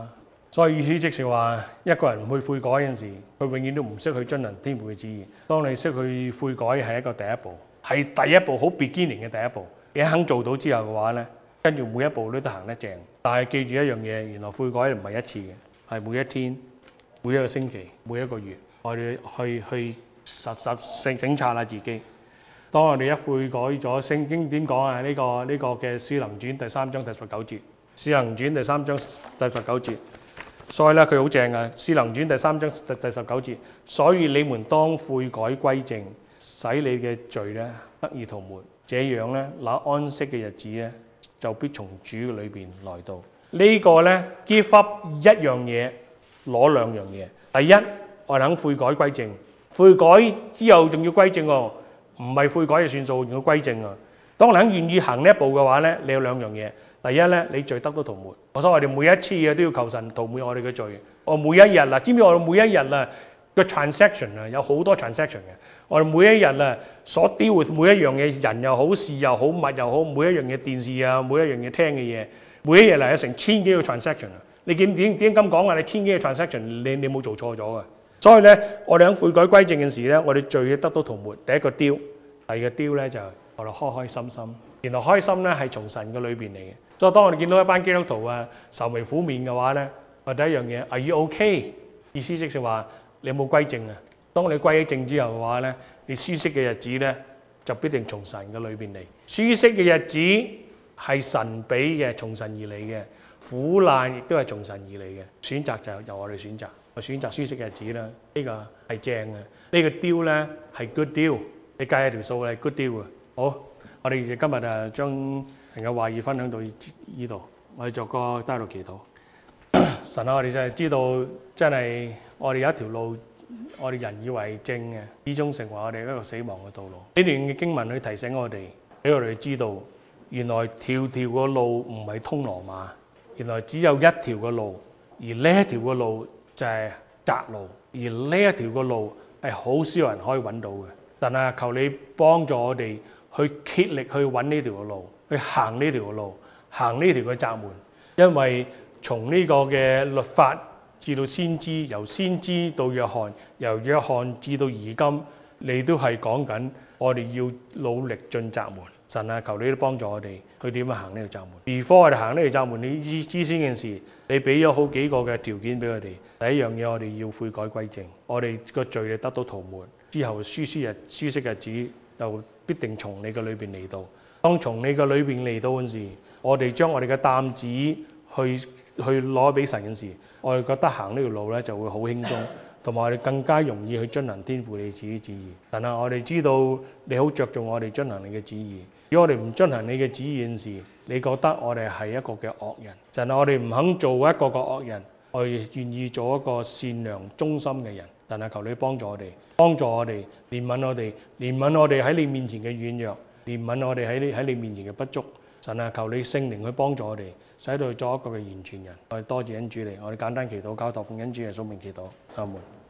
所以意思即是話，一個人唔去悔改嗰陣時，佢永遠都唔識去遵行天父嘅旨意。當你識去悔改係一個第一步，係第一步好 beginning 嘅第一步。你肯做到之後嘅話咧，跟住每一步都行得正。但係記住一樣嘢，原來悔改唔係一次嘅，係每一天、每一個星期、每一個月，我哋去省察下自己。當我哋一悔改咗，聖經點講啊？呢個嘅《使徒行傳》第3章第19節，《使徒行傳》第3章第19節。所以咧，佢好正啊！《使徒行傳》第3章第19節，所以你們當悔改歸正，使你嘅罪咧得以塗抹。這樣咧，那安息嘅日子咧就必從主嘅裏邊來到。呢個咧 give up 一樣嘢，攞兩樣嘢。第一，我哋肯悔改歸正，悔改之後仲要歸正喎，唔係悔改就算數，仲要歸正啊！當我哋肯願意行呢一步嘅話咧，你有兩樣嘢。第一咧，你罪得到塗抹。所以我哋每一次嘅都要求神塗抹我哋嘅罪。我每一日啦，知唔知我哋每一日啦個 transaction 啊，有好多 transaction 嘅。我哋每一日啊所 deal with每一樣嘢，人又好，事又好，物又好，每一樣嘢電視啊，每一樣嘢聽嘅嘢，每一日嚟有成千幾個 transaction 啊！你點咁講啊？你千幾個 transaction，你冇做錯咗啊！所以咧，我哋喺悔改歸正嘅時咧，我哋罪得到塗抹。第一個丟，第二個丟咧就係我哋開開心心。原來開心咧係從神嘅裏邊嚟嘅。所以當我哋見到一班基督徒啊愁眉苦面嘅話咧，我第一樣嘢 Are you okay？ 意思即係話你有冇歸正啊？當你歸正之後嘅話咧，你舒適嘅日子咧就必定從神嘅裏邊嚟。舒適嘅日子係神俾嘅，從神而嚟嘅。苦難亦都係從神而嚟嘅。選擇就由我哋選擇，我選擇舒適嘅日子啦。呢個係正嘅。呢個 deal 咧係 good deal。你計下條數係 good deal 啊。好，我哋今日啊將神嘅話語分享到呢度，我哋作個低頭祈禱。神啊，我哋就係知道，真係我哋有一條路，我哋人以為正嘅，始終成為我哋一個死亡嘅道路。呢段嘅經文去提醒我哋，俾我哋知道，原來條條嘅路唔係通羅馬，原來只有一條嘅路，而呢一條嘅路就係窄路，而呢一條嘅路係好少人可以揾到嘅。但係求你幫助我哋去竭力去揾呢條嘅路，去行呢條嘅路，行呢條嘅窄門。因為從呢個嘅律法至到先知，由先知到約翰，由約翰至到而今，你都係講緊我哋要努力進窄門。神啊，求你都幫助我哋去點樣行呢條窄門。before我哋行呢條窄門，你知先件事，你俾咗好幾個嘅條件俾我哋。第一樣嘢，我哋要悔改歸正，我哋個罪得到塗抹之後，舒適日子就必定從你嘅裏邊嚟到。當從你嘅裏邊嚟到嗰時，我哋將我哋嘅擔子去攞俾神嗰時，我哋覺得行呢條路咧就會好輕鬆，同埋我哋更加容易去遵行天父你自己旨意。但係我哋知道你好着重我哋遵行你嘅旨意。如果我哋唔遵行你嘅旨意嗰時，你覺得我哋係一個嘅惡人。就係我哋唔肯做一個嘅惡人，我哋願意做一個善良忠心嘅人。但係求你幫助我哋，幫助我哋，憐憫我哋，憐憫我哋喺你面前嘅軟弱，憐憫我哋喺你面前嘅不足。神啊，求你聖靈去幫助我哋，使到去做一個嘅完全人。我哋多謝恩主你，我哋簡單祈禱，交託奉恩主耶穌名祈禱，阿門。